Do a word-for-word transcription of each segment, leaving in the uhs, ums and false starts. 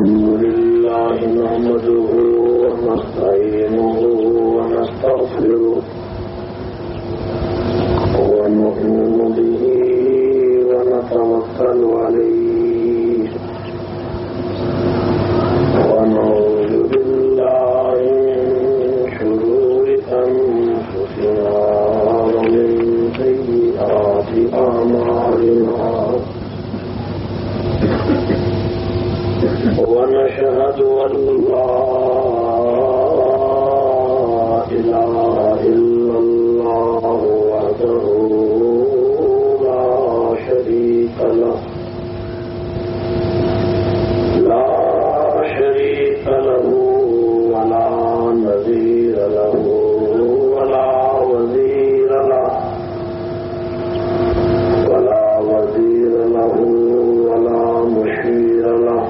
الحمد لله نحمده ونستعينه ونستغفره ونؤمن به ونتوكل عليه ونعوذ بالله من شرور أنفسنا ومن سيئات أعمالنا ونشهد أن لا إله إلا الله وحده لا شريك له لا شريك له ولا نظير له ولا وزير له ولا وزير له ولا مشير له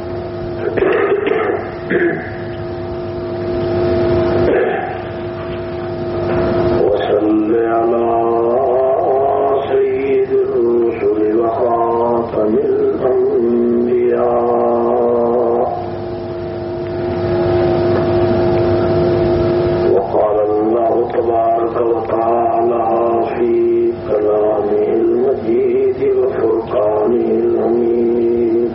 وصل على سيد الرسل وخاتم الأنبياء وقال الله تبارك وتعالى في كلامه المجيد وفرقانه الحميد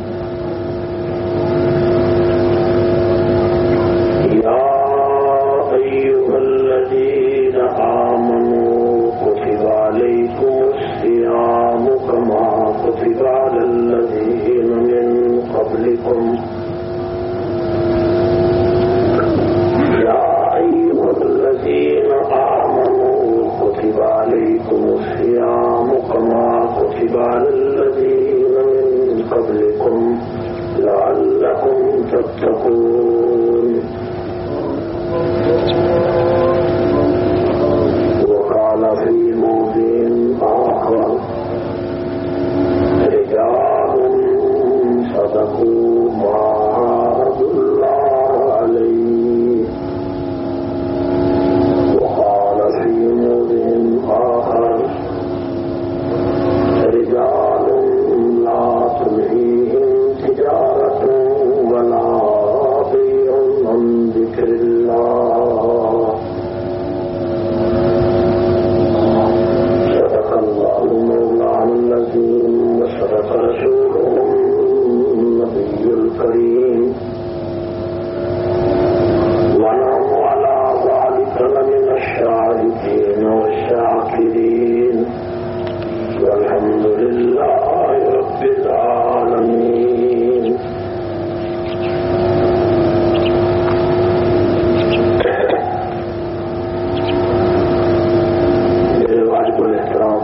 آمنوا كتب عليكم الصيام كما كتب على الذين من قبلكم يا أيها الذين آمنوا كتب عليكم الصيام كما كتب على الذين من قبلكم لعلكم تتقون في موضع آخر رجال صدقوا ما عاهدوا الله عليه وقال في موضع آخر رجال لا تلهيهم تجارة ولا بيع عن ذكر الله وصدق رسوله النبي الكريم ونحن على ذلك لمن الشاهدين والشاكرين والحمد لله رب العالمين. میرے واجب الاحترام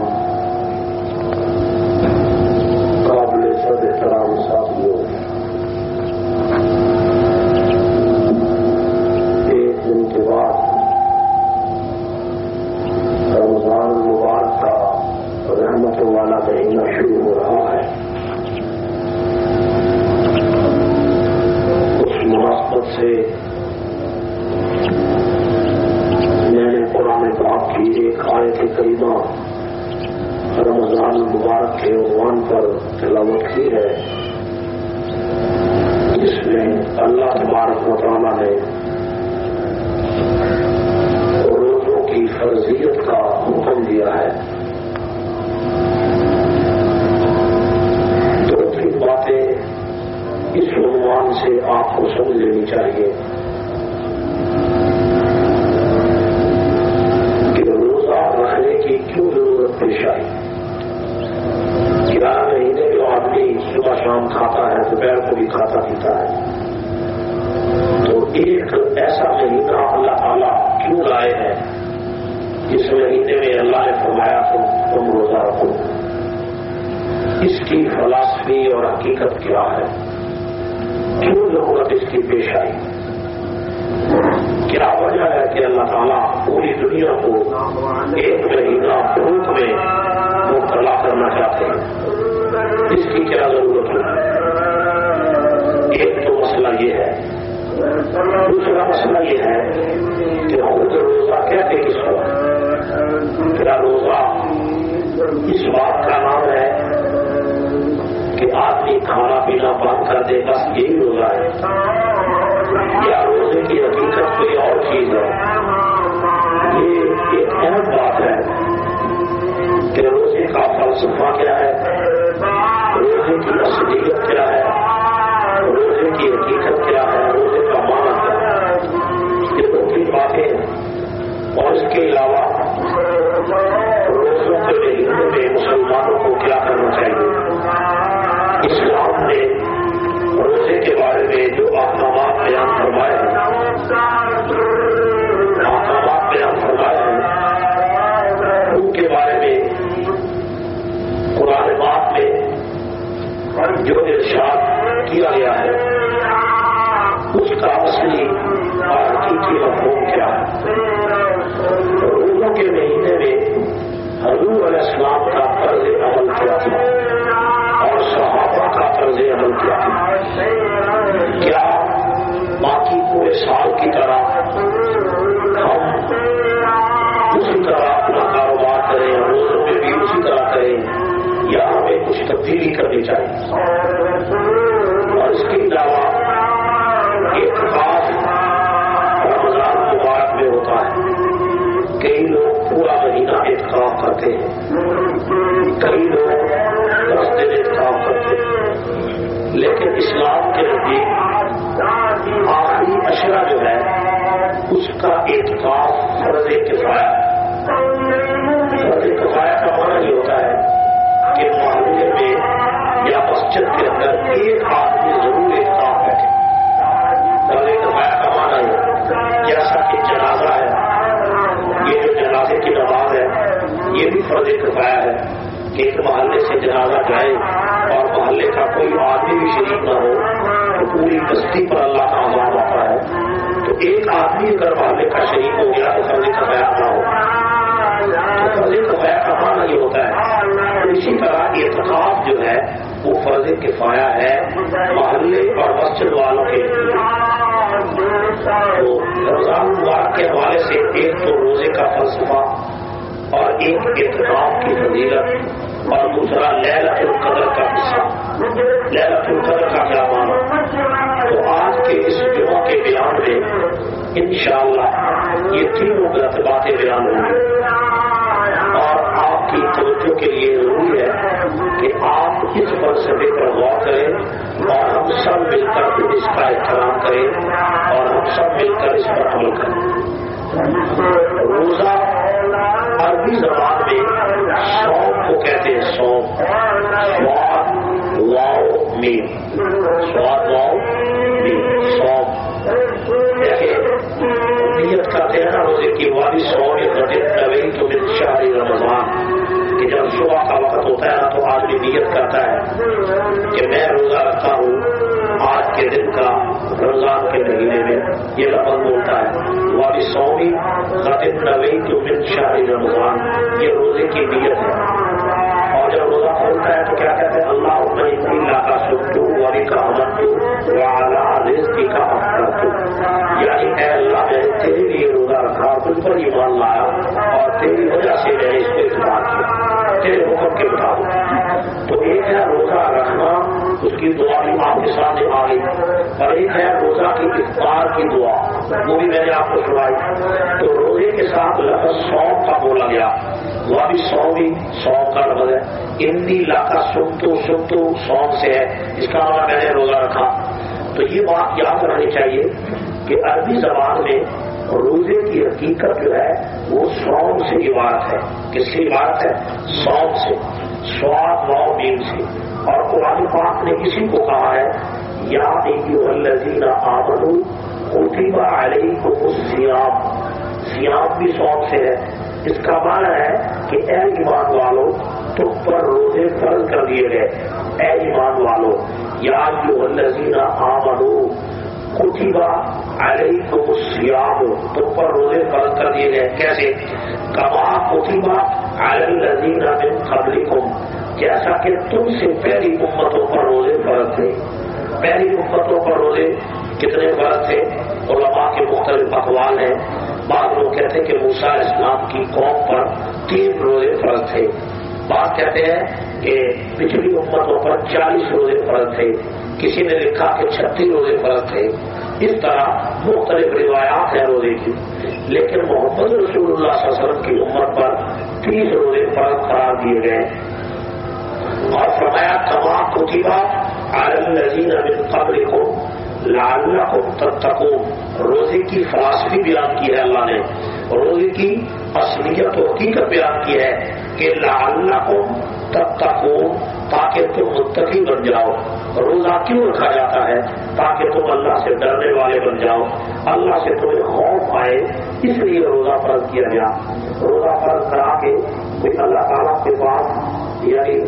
احترام ساتھیوں، ایک دن کے بعد رمضان المبارک کا رحمت والا مہینہ شروع ہو رہا ہے. اس مناسبت سے میں نے قرآن پاک کی ایک آیت کریمہ رمضان المبارک کے عنوان پر تلاوت کی ہے، جس میں اللہ تبارک و تعالیٰ نے روزوں کی فرضیت کا حکم دیا ہے. دو تین باتیں اس عنوان سے آپ کو سمجھ لینی چاہیے کہ روزہ رکھنے کی کیوں ضرورت پیش آئی. گیارہ مہینے جو آدمی صبح شام کھاتا ہے دوپہر کو بھی کھاتا پیتا ہے، تو ایک ایسا مہینہ اللہ تعالیٰ کیوں لائے ہیں جس مہینے میں اللہ نے فرمایا تم تم روزہ رکھو. اس کی فلسفی اور حقیقت کیا ہے؟ کیوں ضرورت اس کی پیش آئی؟ کیا وجہ ہے کہ اللہ تعالیٰ پوری دنیا کو ایک مہینہ بھوک میں مبتلا کرنا چاہتے ہیں؟ اس کی کیا ضرورت ہے؟ ایک تو مسئلہ یہ ہے. دوسرا مسئلہ یہ ہے کہ خود روزہ کہتے کس کو؟ کیا روزہ اس بات کا نام ہے کہ آدمی کھانا پینا بند کر دے، بس یہی روزہ ہے؟ کہ روزے کا فلسفہ کیا ہے، روزے کی اصلیت کیا ہے، روزے کی حقیقت کیا ہے، روزے کا معنی کیا ہے، یہ دو تین باتیں ہیں۔ اور اس کے علاوہ روزوں کے مہینے میں مسلمانوں کو کیا کرنا چاہیے، اسلام نے روزے کے بارے میں جو احکامات بیان فرمائے ہیں احکامات بیان فرمائے ہیں ان کے بارے میں قرآن پاک میں جو ارشاد کیا گیا ہے اس کا اصلی اور حقیقی مفہوم کیا ہے۔ روزوں کے مہینے میں حضور علیہ السلام کا طرز عمل کیا تھا اور صحابہ کا طرز عمل کیا تھا۔ کیا باقی پورے سال کی طرح ہم اسی طرح اپنا کاروبار کریں، روزوں میں بھی اسی طرح کریں، یا ہمیں کچھ تبدیلی کرنی چاہیے؟ اور اس کے علاوہ ایک خاص رمضان مبارک میں ہوتا ہے، کئی لوگ پورا مہینہ اعتکاف کرتے ہیں، کئی لوگ دس دن اعتکاف کرتے ہیں، لیکن اسلام کے نزدیک آخری عشرہ جو ہے اس کا اعتکاف فرض کفایہ۔ فرض کفایہ کا معنی یہ ہوتا ہے کہ محلے میں یا مسجد کے اندر ایک آدمی ضرور اعتکاف بیٹھے۔ فرض کفایہ کا معنی ہے جیسا کہ جنازہ ہے، یہ جو جنازے کی نماز ہے یہ بھی فرض کفایہ ہے کہ ایک محلے سے جنازہ جائے اور محلے کا کوئی آدمی بھی شریک نہ ہو تو پوری بستی پر اللہ کا عذاب آتا ہے۔ تو ایک آدمی اگر محلے کا شریک ہو گیا تو فرض کفایہ نہ ہو، تو فرض کفایہ کا معنی یہ ہوتا ہے۔ اسی طرح اعتکاف جو ہے وہ فرض کفایہ ہے محلے اور مسجد والوں کے لیے۔ تو رمضان مبارک کے حوالے سے ایک تو روزے کا فلسفہ اور ایک اعتکاف کی فضیلت اور دوسرا لیلۃ القدر کا قصہ۔ لیلۃ القدر کا کیا معنی؟ تو آج کے اس جمعہ کے بیان میں انشاءاللہ یہ تینوں غلط باتیں بیان ہوں گی، اور آپ کی توجہ کے لیے ضروری ہے کہ آپ اس فلسفے پر غور کریں اور ہم سب مل کر اس کا احترام کریں اور ہم سب مل کر اس پر عمل کریں۔ روزہ عربی زبان میں صوم کو کہتے ہیں، صوم، سواد واؤ میم، سواد واؤ میم، صوم۔ جیسے نیت کرتے ہیں نا روزے کی، وادی صوم نویں تو من شہر رمضان، کہ جب صبح کا وقت ہوتا ہے نا تو آدمی نیت کرتا ہے کہ میں روزہ رکھتا ہوں آج کے دن کا رمضان کے مہینے میں، یہ لفظ بولتا ہے وادی صومی غدن نویں تو من شہر رمضان، یہ روزے کی نیت ہے۔ اور جب روزہ کھولتا ہے تو کیا کہتے ہیں، اللہ اللہ کا سکتو والی کا امن تو وعلا رزقی کا افطرتو، یعنی اے اللہ میں نے تیرے لیے روزہ رکھا اور تجھ پر ایمان لایا اور تیری وجہ سے میں نے اس کو اتباع کیا تیرے حکم کے مطابق۔ تو ایک ہے روزہ رکھنا، اس کی دعا بھی آپ کے سامنے آ گئی، اور ایک ہے روزہ کی افطار کی دعا، وہ بھی میں نے آپ کو سنائی۔ تو روزے کے ساتھ لفظ صوم کا بولا گیا، وہ بھی صومی صوم کا لفظ ہے۔ انی لاکا سنتو سنتو صوم سے ہے، اس کا مطلب میں نے روزہ رکھا۔ تو یہ بات یاد رکھنی چاہیے کہ عربی زبان میں روزے کی حقیقت جو ہے وہ صوم سے عبارت ہے۔ کس سے عبارت ہے؟ صوم سے، سواد واؤ میم سے۔ اور قرآن پاک نے اسی کو کہا ہے یا ایھا الذین آمنوا کتب علیکم الصیام، صیام بھی صوم سے ہے۔ اس کا معنی ہے کہ اے ایمان والو تم پر روزے فرض کر دیے گئے، اے ایمان والو یا ایھا الذین آمنوا کتب علیکم الصیام، تم پر روزے فرض کر دیے گئے۔ کیسے؟ کما کتب علی الذین من قبلکم، جیسا کہ تم سے پہلی امتوں پر روزے فرض تھے۔ پہلی امتوں پر روزے کتنے فرض تھے؟ علماء کے مختلف اقوال ہیں۔ بعض لوگ کہتے ہیں کہ موسیٰ علیہ السلام کی قوم پر تین روزے فرض تھے، بعض کہتے ہیں کہ پچھلی امتوں پر چالیس روزے فرض تھے، کسی نے لکھا کہ چھتیس روزے فرض تھے، اس طرح مختلف روایات ہیں روزے کی، لیکن محمد رسول اللہ صلی اللہ علیہ وسلم کی امت پر تیس روزے فرض قرار دیے گئے اور فرمایا تمام کتبہ علی الذین من قبلکم لعلکم تتقون۔ روزے کی فلسفی بیان کی ہے اللہ نے، روزے کی اصلیت و حقیقت بیان کی ہے کہ لعلکم تتقون، تاکہ تم متقی بن جاؤ۔ روزہ کیوں رکھا جاتا ہے؟ تاکہ تم اللہ سے ڈرنے والے بن جاؤ، اللہ سے تمہیں خوف آئے، اس لیے روزہ فرض کیا گیا۔ روزہ فرض کرا کے اللہ تعالیٰ کے پاس یعنی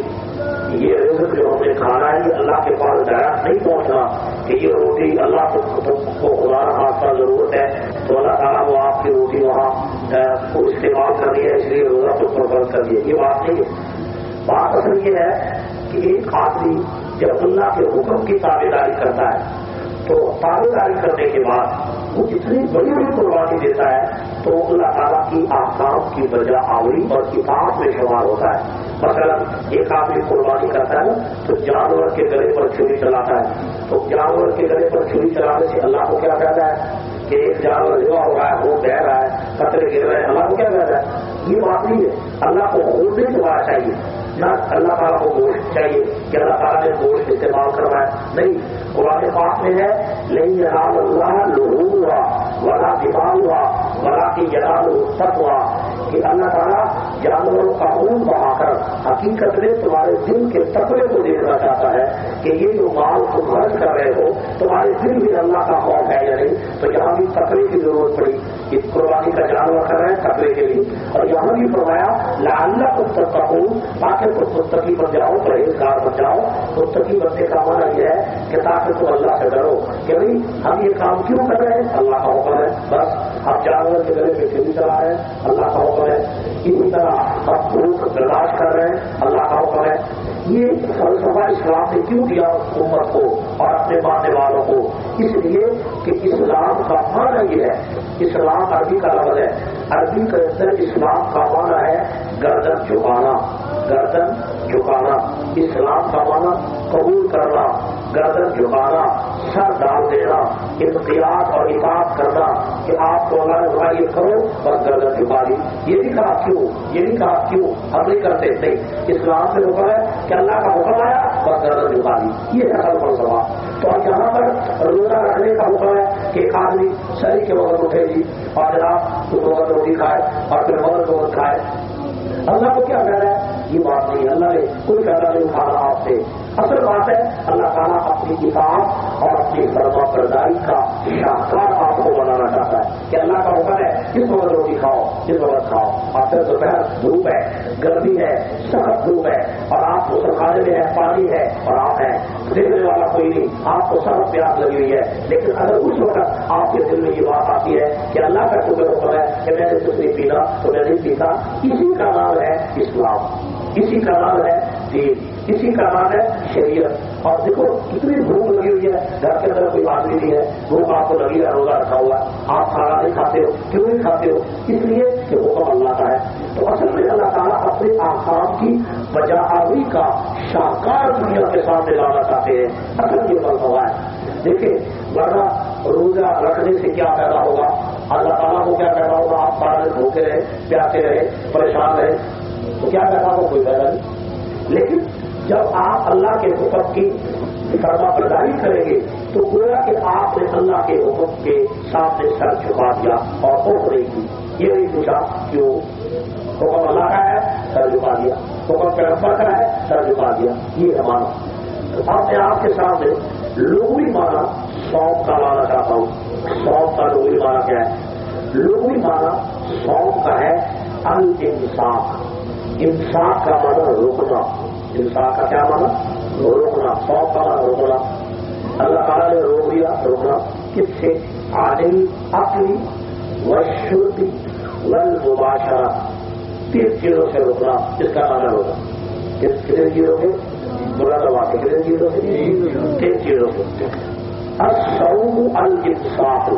یہ رزق جو ہم نے کھانا ہے یہ اللہ کے پاس ڈائریکٹ نہیں پہنچنا کہ یہ روٹی اللہ کو خدا خاصہ ضرورت ہے تو اللہ تعالیٰ وہ آپ کی روٹی وہاں کو استعمال کر دیا اس لیے روزہ کو فرض کر دیا، یہ بات نہیں ہے۔ بات اصل یہ ہے کہ ایک آدمی جب اللہ کے حکم کی تابع داری کرتا ہے تو تابع داری کرنے کے بعد وہ جتنی بڑی بڑی قربانی دیتا ہے تو اللہ تعالیٰ کی احکام کی بجا آوری اور اطاعت میں شمار ہوتا ہے۔ مثلا ایک آدمی قربانی کرتا ہے تو جانور کے گلے پر چھری چلاتا ہے، تو جانور کے گلے پر چھری چلانے سے اللہ کو کیا کہتا ہے کہ ایک جانور جو ہو رہا ہے وہ بہ رہا ہے، قطرے گر رہے ہیں، اللہ کو کیا کہتا ہے؟ یہ بات نہیں ہے، اللہ کو خود نہیں چلانا چاہیے، نہ اللہ تعالیٰ کو گوشت چاہیے کہ اللہ تعالیٰ نے گوشت استعمال کرنا ہے، نہیں۔ قرآن پاک میں ہے نہیں ینال اللہ لحومھا ولا دماؤھا ولکن ینالہ التقویٰ، کہ اللہ تعالیٰ جانوروں کا خون بہا کر حقیقت میں تمہارے دل کے تقوی کو دیکھنا چاہتا ہے کہ یہ جو مال تم خرچ کر رہے ہو تمہارے دل میں اللہ کا خوف ہے یا نہیں۔ تو یہاں بھی تقوی کی ضرورت پڑی، اس قربانی کا جانور کر رہے ہیں تقوی کے لیے، اور یہاں بھی فرمایا لعلکم تتقون، تاکہ تم متقی بن جاؤ، پرہیزگار بن جاؤ۔ متقی بننے کا معنی یہ ہے کہ تاکہ تم اللہ سے ڈرو کہ بھائی ہم یہ کام کیوں کر رہے ہیں، اللہ کا حکم ہے، بس ہم جانور کے گلے پہ چھری چلا رہے ہیں، اللہ کا حکم ہے، اسی طرح ہم بھوک برداشت کر رہے ہیں، اللہ کا حکم ہے۔ یہ فلسفہ اسلام نے کیوں دیا امت کو اور اپنے ماننے والوں کو؟ اس لیے کہ اسلام کا معنی یہ ہے، اسلام عربی کا لفظ ہے، عربی کے اندر اسلام کا معنی ہے گردن جھکانا، گردن جھکانا، اسلام کا معنی قبول کرنا، گردن جھکانا، سر ڈال دینا، انقیاد اور اطاعت کرنا کہ آپ کو اللہ نے یہ کرو بس گردن جھکا دی۔ یہ نہیں کہا کیوں، یہ نہیں کہا کیوں ہم نہیں کرتے، نہیں، اسلام سے حکم ہے کہ اللہ کا حکم آیا بس گردن جھکا دی، یہ اصل فلسفہ۔ تو اب یہاں پر روزہ رکھنے کا حکم ہے کہ ایک آدمی شہری کے وقت اٹھے جی اور جناب اس وقت روٹی کھائے اور پھر مغرب وقت کھائے، اللہ کو کیا کہہ رہا ہے؟ یہ بات نہیں، اللہ نے کوئی فائدہ نہیں اٹھا رہا آپ سے۔ اصل بات ہے اللہ تعالیٰ اپنی اطاعت اور اپنی فرما برداری کا شاہکار آپ کو بنانا چاہتا ہے کہ اللہ کا حکم ہے اس وقت روٹی کھاؤ، اس وقت کھاؤ، اور پھر دوپہر دھوپ ہے، گرمی ہے، سخت دھوپ ہے اور آپ مسلخانے میں ہے، پانی ہے اور آپ ہیں، دیکھنے والا کوئی نہیں، آپ کو سخت پیاس لگی ہوئی ہے، لیکن اگر اس وقت آپ کے دل میں یہ بات آتی ہے کہ اللہ کا شکر حکم ہے کہ میں نے کچھ نہیں پینا تو میں نہیں پیتا، اسی کا نام ہے اسلام، اسی کا نام ہے دین، اسی کا نام ہے شریعت۔ اور دیکھو کتنی بھوک لگی ہوئی ہے، گھر کے اندر کوئی آدمی نہیں ہے، بھوک آپ کو لگی ہے، روزہ رکھا ہوا ہے، آپ کھانا نہیں کھاتے ہو، کیوں نہیں کھاتے ہو؟ اس لیے کہ حکم اللہ کا ہے۔ تو اصل میں اللہ تعالیٰ اپنے احکام کی بجا آوری کا شاہکار دنیا کے سامنے لانا چاہتے ہیں، اصل یہ فلسفہ ہے۔ دیکھیں ورنہ روزہ رکھنے سے کیا پیدا ہوگا؟ اللہ تعالیٰ کو کیا پیدا ہوگا؟ آپ سارا دن بھوکے رہے، پیاسے رہے، پریشان رہے تو کیا پیدا ہوگا؟ کوئی پیدا نہیں۔ لیکن جب آپ اللہ کے حکم کی فرما برداری کریں گے تو گویا کہ آپ نے اللہ کے حکم کے سامنے سر جھکا دیا اور خوف نہیں کی، یہ نہیں پوچھا کیوں، حکم اللہ کا ہے سر جھکا دیا، حکم پیغمبر کا ہے سر جھکا دیا، یہ ہے مانا۔ تو اب میں آپ کے سامنے لغوی مانا سونپ کا لانا چاہتا ہوں۔ سونپ کا لغوی مانا کیا ہے؟ لغوی مانا سونپ کا ہے الانصاف، انصاف کا مانا روکنا، انصاف کا کیا مانا؟ روکنا، سونپ کا مانا روکنا۔ اللہ تعالیٰ نے روک دیا، روکنا کس سے؟ عن العقل والشرب والمباشرہ، تین چیزوں سے روکنا، اس کا مانا روکنا۔ کس کتنے چیزوں سے؟ برا دبا کے کتنے چیزوں سے؟ تین چیزوں سے۔ الصوم الانصاف،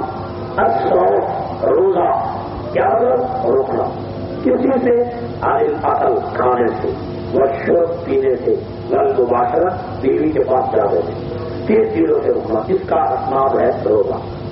الصوم روزہ کیا مطلب؟ روکنا، کس چیز سے؟ عن العقل کھانے سے، والشرب پینے سے، والمباشرہ بیوی کے پاس جانے سے، تین چیزوں سے روکنا، اس کا نام ہے روزہ۔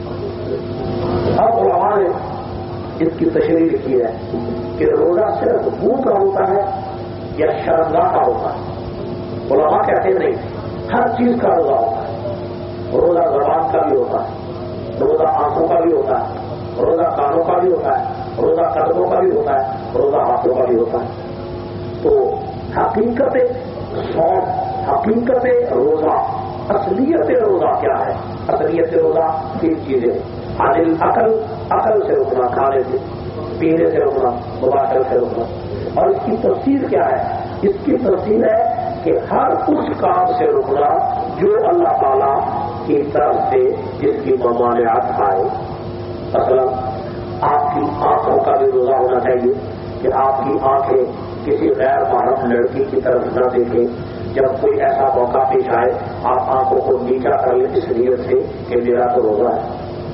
اب علماء نے اس کی تشریح کی ہے کہ روزہ صرف منہ کا ہوتا ہے یا شرمگاہ کا ہوتا ہے. علماء کہتے ہیں نہیں، ہر چیز کا روزہ ہوتا ہے. روزہ زبان کا بھی ہوتا ہے، روزہ آنکھوں کا بھی ہوتا ہے، روزہ کانوں کا بھی ہوتا ہے، روزہ قدموں کا بھی ہوتا ہے، روزہ ہاتھوں کا بھی ہوتا ہے. تو حقیقت سوم، حقیقت روزہ، اصلیت روزہ کیا ہے؟ اصلیت روزہ تین چیزیں: عدل عقل، عقل سے رکنا، کھانے سے پینے سے رکنا، مباشرت سے رکنا. اور اس کی تفصیل کیا ہے؟ اس کی تفصیل ہے کہ ہر اس کام سے رکنا جو اللہ تعالیٰ کی طرف سے جس کی ممانعت آئے. مثلا آپ کی آنکھوں کا بھی روزہ ہونا چاہیے کہ آپ کی آنکھیں کسی غیر محرم لڑکی کی طرف نہ دیکھیں. جب کوئی ایسا موقع پیش آئے آپ آنکھوں کو نیچا کر لیں اس نیت سے کہ میرا تو روزہ ہے.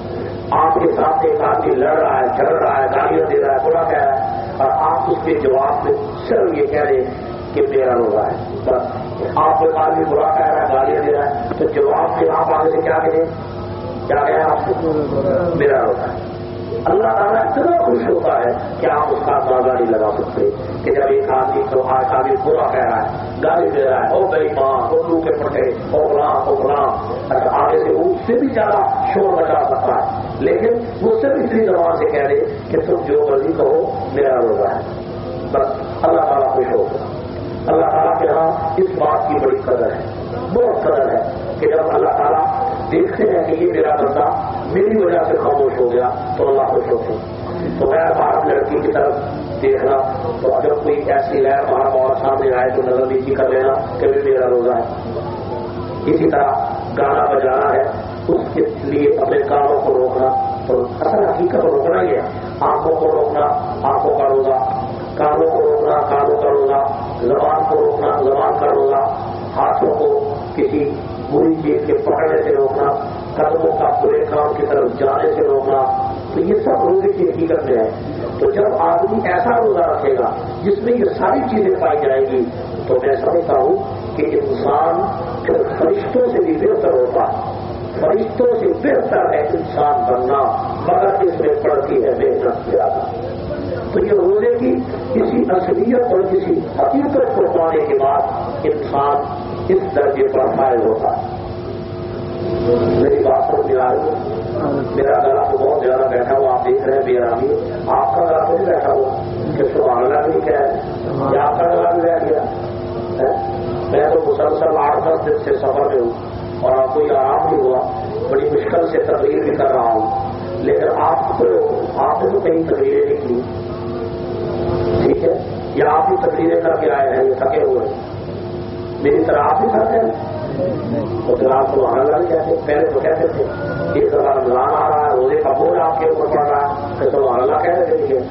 آپ کے ساتھ ایک آدمی لڑ رہا ہے، جھگڑ رہا ہے، گالیاں دے رہا ہے، برا کہہ رہا ہے، اور آپ اس کے جواب میں صرف یہ کہہ دیں کہ میرا روزہ ہے. بس آپ ایک آدمی برا کہہ رہا ہے، گالیاں دے رہا ہے، تو جواب میں آپ آگے سے کیا کہیں؟ کیا کہیں آپ کو؟ میرا روزہ ہے. اللہ تعالیٰ اتنا خوش ہوتا ہے کہ آپ اس کا اندازہ نہیں لگا سکتے کہ جب ایک آدمی کو آج آدمی برا کہہ رہا ہے، گالی دے رہا ہے، او بھائی ماں، او لو کے پٹے، او غلام، او غلام، آگے سے وہ اس سے بھی زیادہ شور مچا سکتا ہے، لیکن وہ صرف اسی زبان سے کہہ دے کہ تم جو مرضی کہو میرا روزہ ہے. بس اللہ تعالیٰ خوش ہوگا. اللہ تعالیٰ کے یہاں اس بات کی بڑی قدر ہے، بہت قدر ہے کہ جب اللہ تعالیٰ دیکھتے ہیں کہ یہ میرا بندہ میری وجہ سے خاموش ہو گیا تو اللہ خوش ہوتے ہیں. تو غیر محرم لڑکی کی طرف دیکھنا، تو اگر کوئی ایسی غیر محرم اور سامنے آئے تو نظر نیچی کر لینا کہ بھی میرا روزہ ہے. اسی طرح گانا بجانا ہے، اس کے لیے اپنے کانوں کو روکنا. تو اصل حقیقت روکنا ہی ہے. آنکھوں کو روکنا، آنکھوں کا روزہ، کانوں کو روکنا، کانوں کا روزہ، زبان کو روکنا، زبان کا روزہ، ہاتھوں کو کسی بری چیز کے پکڑنے سے روکنا، قدموں کا برے کام کی طرف جانے سے روکنا. تو یہ سب روزے کی حقیقت میں ہے. تو جب آدمی ایسا روزہ رکھے گا جس میں یہ ساری چیزیں پائی جائیں گی تو میں سمجھتا ہوں کہ انسان پھر فرشتوں سے بھی بہتر ہوتا ہے. فرشتوں سے بہتر ہے انسان بننا، مگر اس میں پڑتی ہے محنت زیادہ. تو یہ روزے کی کسی اصلیت اور کسی حقیقت کو پانے کے بعد انسان اس درجے پر فائز ہوتا ہے. میری بات سمجھ میں آ رہی ہے؟ میرا گلا تو بہت زیادہ بیٹھا ہوا، آپ دیکھ رہے ہیں میرا بھی. آپ کا گلا تو نہیں بیٹھا ہوا کہ سبحان اللہ نہیں کیا ہے، یا آپ کا گلا بھی بیٹھ گیا؟ میں تو مسلسل آٹھ دس دن سے سفر میں ہوں اور آپ کو یہ آرام نہیں ہوا. بڑی مشکل سے تقریر بھی کر رہا ہوں، لیکن آپ کو آپ نے تو کہیں تقریریں نہیں کی، ٹھیک ہے؟ یا آپ بھی تقریریں کر کے آئے ہیں، یہ تھکے ہوئے میری طرح آپ بھی تھکے ہیں. تو پھر آپ کو آنا لگ جاتے. پہلے تو کہتے تھے ایک طرح رمضان آ رہا ہے، روزے کا بوجھ آپ کے اوپر پڑ رہا ہے، پھر تو اللہ کہہ رہے تھے.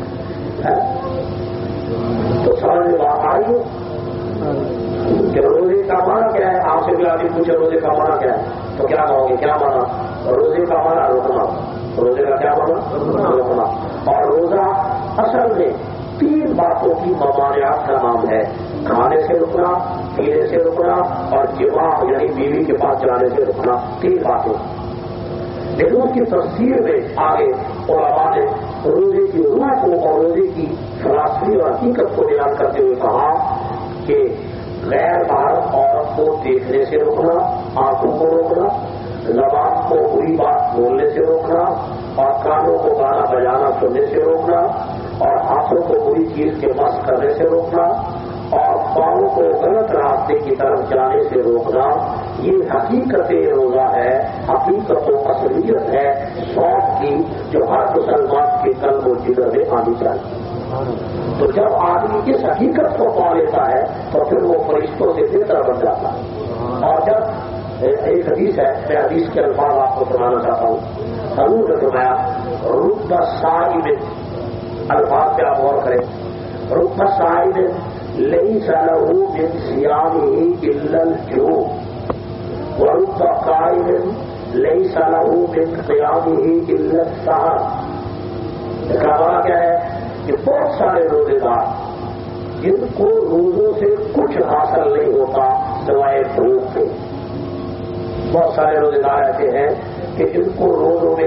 تو سمجھ میں بات آئی ہو کہ روزے کا معنی کیا ہے. آپ سے بھی آدمی پوچھے روزے کا معنی کیا ہے تو کیا کہو گے؟ کیا مانا؟ روزے کا معنی روکنا. روزے کا کیا مانا؟ روکنا. اور روزہ اصل میں تین باتوں کی ممانعات کا نام ہے: کھانے سے رکنا، پینے سے رکنا، اور جماع یعنی بیوی کے پاس جانے سے رکنا. تین باتیں. لیکن اس کی تفسیر میں آگے علماء نے روزے کی روح کو اور روزے کی فلسفی اور حقیقت کو بیان کرتے ہوئے کہا کہ غیر محرم عورت کو دیکھنے سے روکنا، آنکھوں کو روکنا، زبان کو بری بات بولنے سے روکنا، اور کانوں کو گانا بجانا سننے سے روکنا، اور ہاتھوں کو بری چیز کے مس کرنے سے روکنا، اور پاؤں کو غلط راستے کی طرف جانے سے روکنا. یہ حقیقت روزہ ہے، حقیقت و اصلیت ہے شوق کی جو ہر مسلمان کے قلب و جگر میں آنی چاہیے. تو جب آدمی اس حقیقت کو پا لیتا ہے تو پھر وہ فرشتوں سے بہتر بن جاتا ہے. اور جب ایک حدیث ہے، میں حدیث کے الفاظ آپ کو سنانا چاہتا ہوں. حضور نے فرمایا رب صائم، الفاظ پہ آپ غور کریں. رب صائم ليس له من صيامه إلا الجوع، ورب قائم ليس له من قيامه إلا السهر. کہا کیا ہے کہ بہت سارے روزے دار جن کو روزوں سے کچھ حاصل نہیں ہوتا سوائے بھوک کے. بہت سارے روزے دار ایسے ہیں کہ جن کو روزوں میں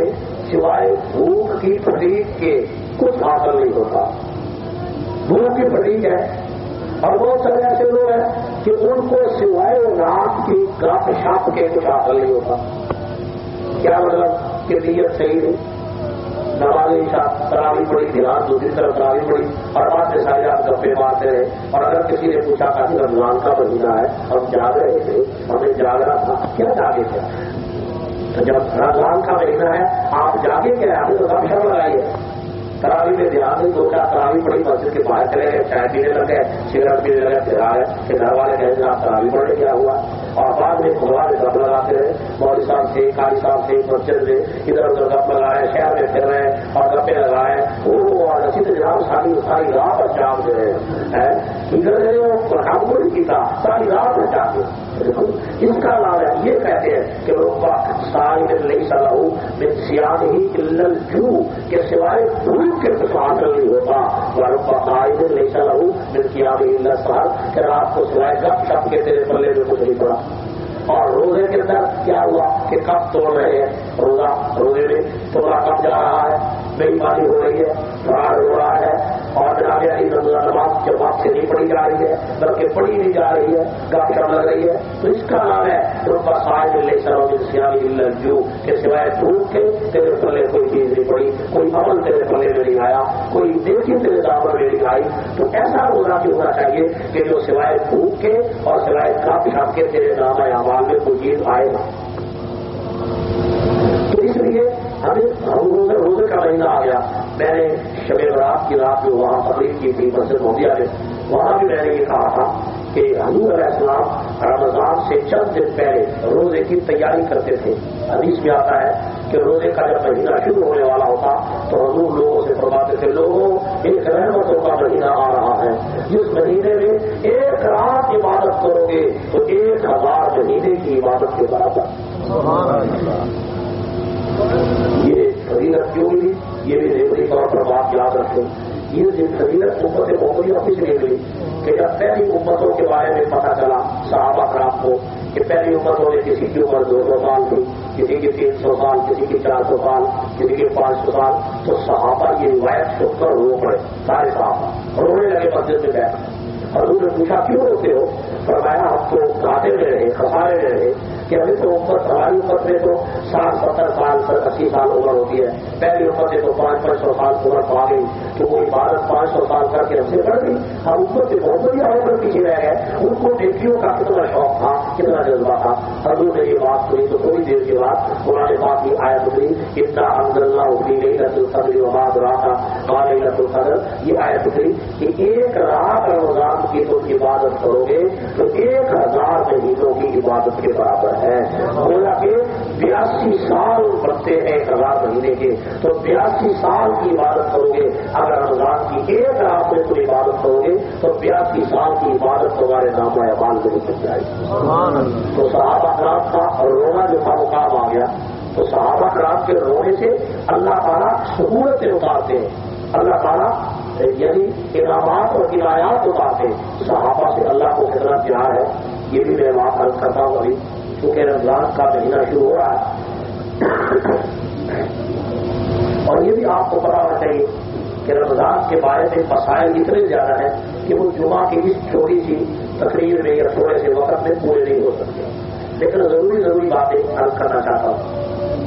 سوائے بھوک کی فٹیگ کے کچھ حاصل نہیں ہوتا. بھوک کی فٹیگ ہے اور بہت سارے ایسے لوگ ہیں کہ ان کو سوائے رات کی گپ شپ کے کچھ حاصل نہیں ہوتا. کیا مطلب کہ نیت صحیح ہے, نماز عشاء تراویح پڑی, دھیان دوسری طرف تراویح پڑی اور بعد میں سارے آپ گپے مارتے رہے. اور اگر کسی نے پوچھا تھا کہ رمضان کا مہینہ ہے, ہم جاگ رہے تھے, ہمیں جاگ رہا تھا, کیا جاگے کیا؟ تو جب رمضان کا مہینہ ہے آپ جاگے کیا؟ آپ نے تو گپ شپ لگائی ہے. تراویح میں دھیان نہیں سوچا, تراویح پڑی, مسجد کے باہر چلے گئے, چائے پینے لگ گئے, سگریٹ پینے لگے, پھر آ گئے کہ گھر والے کہیں گے آپ تراویح پڑھے, کیا ہوا؟ اور بعد میں خدا میں گپ لگاتے رہے, مولوی صاحب سے, قاری صاحب سے, مسجد سے ادھر ادھر گپ لگائے, شہر میں پھر رہے اور گپے لگائے. وہ رسی جناب ساری ساری رات جاگ دے رہے ہیں, ادھر رہے ہو کام کو نہیں پیتا, ساری رات میں جاگ دے. اس کا علاج ہے, یہ کہتے ہیں کہ ربا سائل نہیں صلاح میں سیاح ہی کلل کیوں کہ سوائے بھوک کے کچھ حاصل نہیں ہوتا. ربا سائل نہیں صلاح میں کیا اللہ سال کہ رات کو سوائے گپ شپ کے تیرے پلے میں کچھ نہیں پڑا. اور روزے کے اندر کیا ہوا کہ کب توڑ رہے ہیں روزہ, روزے میں توڑا کب جا رہا ہے, بے ایمانی ہو رہی ہے, فرار ہو رہا ہے, اور جناب علی نماز جماعت سے نہیں پڑھی جا رہی ہے بلکہ پڑھی نہیں جا رہی ہے, گپ شپ لگ رہی ہے. تو اس کا نام ہے ربا سائل لے سلو سیاح جو کہ سوائے بھوک کے تیرے پلے کوئی چیز نہیں پڑی, کوئی عمل تیرے پلے میں نہیں آیا, کوئی نیکی تیرے دامن میں نہیں آئی. تو ایسا روزہ بھی ہونا چاہیے کہ جو سوائے بھوک کے اور سوائے گپ شپ کے تیرے نام اعمال میں کوئی چیز آئے نا. تو اس لیے ہمیں روزے روزے کا مہینہ آ گیا. میں نے شب برات کی رات میں وہاں تقریر کی تھی مسجد مہدیہ میں, وہاں بھی میں نے یہ کہا تھا کہ حضور علیہ السلام رمضان سے چند دن پہلے روزے کی تیاری کرتے تھے. حدیث میں آتا ہے کہ روزے کا جب مہینہ شروع ہونے والا ہوتا تو حضور لوگوں سے فرماتے تھے, لوگوں ایک رحمتوں کا مہینہ آ رہا ہے, جس مہینے میں ایک رات عبادت کرو گے تو ایک ہزار مہینے کی عبادت کے برابر. یہ فضیلت کیوں ملی, یہ بھی ضروری طور پر بات یاد رکھیں. یہ فضیلت امت محمدیہ کس لیے ملی کہ جب پہلی امتوں کے بارے میں پتہ چلا صحابہ کرام کو کہ پہلی امتوں میں کسی کی عمر دو سو سال تھی, کسی کی تین سو سال, کسی کی چار سو سال, کسی کے پانچ سو سال, تو صحابہ یہ روایت سن کر رو پڑے, سارے صحابہ رونے لگے مسجد میں بیٹھ. حضور نے پوچھا کیوں روتے ہو؟ فرمایا ہم تو گھاٹے میں رہے, خسارے میں رہے کہ ابھی تو عمر ہماری عمر میں تو ساٹھ ستر سال اسی سال عمر ہوتی ہے, پہلی عمر سے تو پانچ پانچ سو سال عمر پا گئی, تو وہ عبادت پانچ سو سال کر کے ہم سے بڑھ گئی. ہم عمر سے بہت بڑھیا ہو کر پیچھے رہ گئے. ان کو نیکیوں کا کتنا شوق تھا, کتنا جذبہ تھا. حضور نے یہ بات سنی تو تھوڑی دیر کے بعد قرآن پاک کی آیت اتری, اتنا انزلنا اتری لیلۃ القدر وما ادراک ما لیلۃ القدر. یہ آیت اتری کہ ایک رات رمضان کی تم عبادت کرو گے تو ایک ہزار مہینوں کی عبادت کے برابر ہے. گویا کہ بیاسی سال بنتے ہیں ایک ہزار مہینے کے, تو بیاسی سال کی عبادت کرو گے. اگر رمضان کی ایک رات میں تم عبادت کرو گے تو بیاسی سال کی عبادت تمہارے نام اعمال میں نکل جائے گی. تو صحابہ کرام کا رونا جو تھا وہ کام آ گیا. تو صحابہ کرام کے رونے سے اللہ تعالیٰ سہولتیں اتارتے ہیں, اللہ تعالیٰ یعنی انعامات اور عنایات اتارتے ہیں. صحابہ سے اللہ کو کتنا پیار ہے یہ بھی میں وہاں عرض کرتا ہوں ابھی, کیونکہ رمضان کا مہینہ شروع ہو رہا ہے. اور یہ بھی آپ کو پتا ہونا چاہیے کہ رمضان کے بارے میں مسائل اتنے زیادہ ہیں کہ وہ جمعہ کی اس چھوٹی سی تقریر میں یا تھوڑے سے وقت میں پورے نہیں ہو سکتے, لیکن ضروری ضروری باتیں عرض کرنا چاہتا ہوں.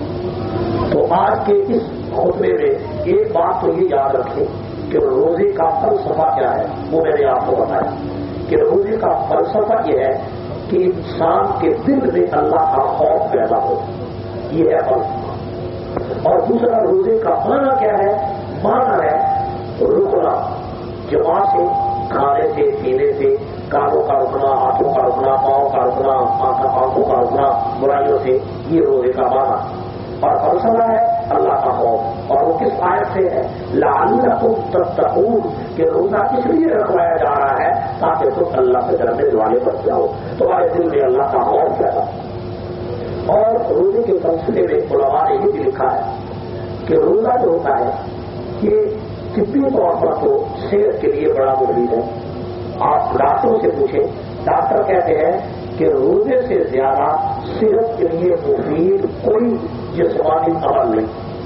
تو آج کے اس خطبے میں ایک بات تو یہ یاد رکھیں کہ روزے کا فلسفہ کیا ہے, وہ میں نے آپ کو بتایا کہ روزے کا فلسفہ یہ ہے کہ انسان کے دل میں اللہ کا خوف پیدا ہو, یہ ہے فلسفہ. اور دوسرا روزے کا معنی کیا ہے؟ معنی ہے رکنا, جماع سے, کھانے سے, پینے سے, کانوں کا رکنا, ہاتھوں کا رکنا, پاؤں کا رکنا, آنکھوں کا رکنا, برائیوں سے, یہ روزے کا معنی. اور فلسفہ ہے اللہ کا خوف. اور وہ کس آیت سے ہے؟ لعلکم تتقون, کہ روزہ اس لیے رکھوایا جا رہا ہے تاکہ تم اللہ سے ڈرنے والے بن جاؤ, تمہارے دل میں اللہ کا خوف پیدا. اور روزے کے فلسفے میں علماء نے یہ بھی لکھا ہے کہ روزہ جو ہوتا ہے یہ طبی طور پر تو صحت کے لیے بڑا مفید ہے. آپ ڈاکٹروں سے پوچھیں, ڈاکٹر کہتے ہیں کہ روزے سے زیادہ صحت کے لیے مفید کوئی جسمانی عمل نہیں.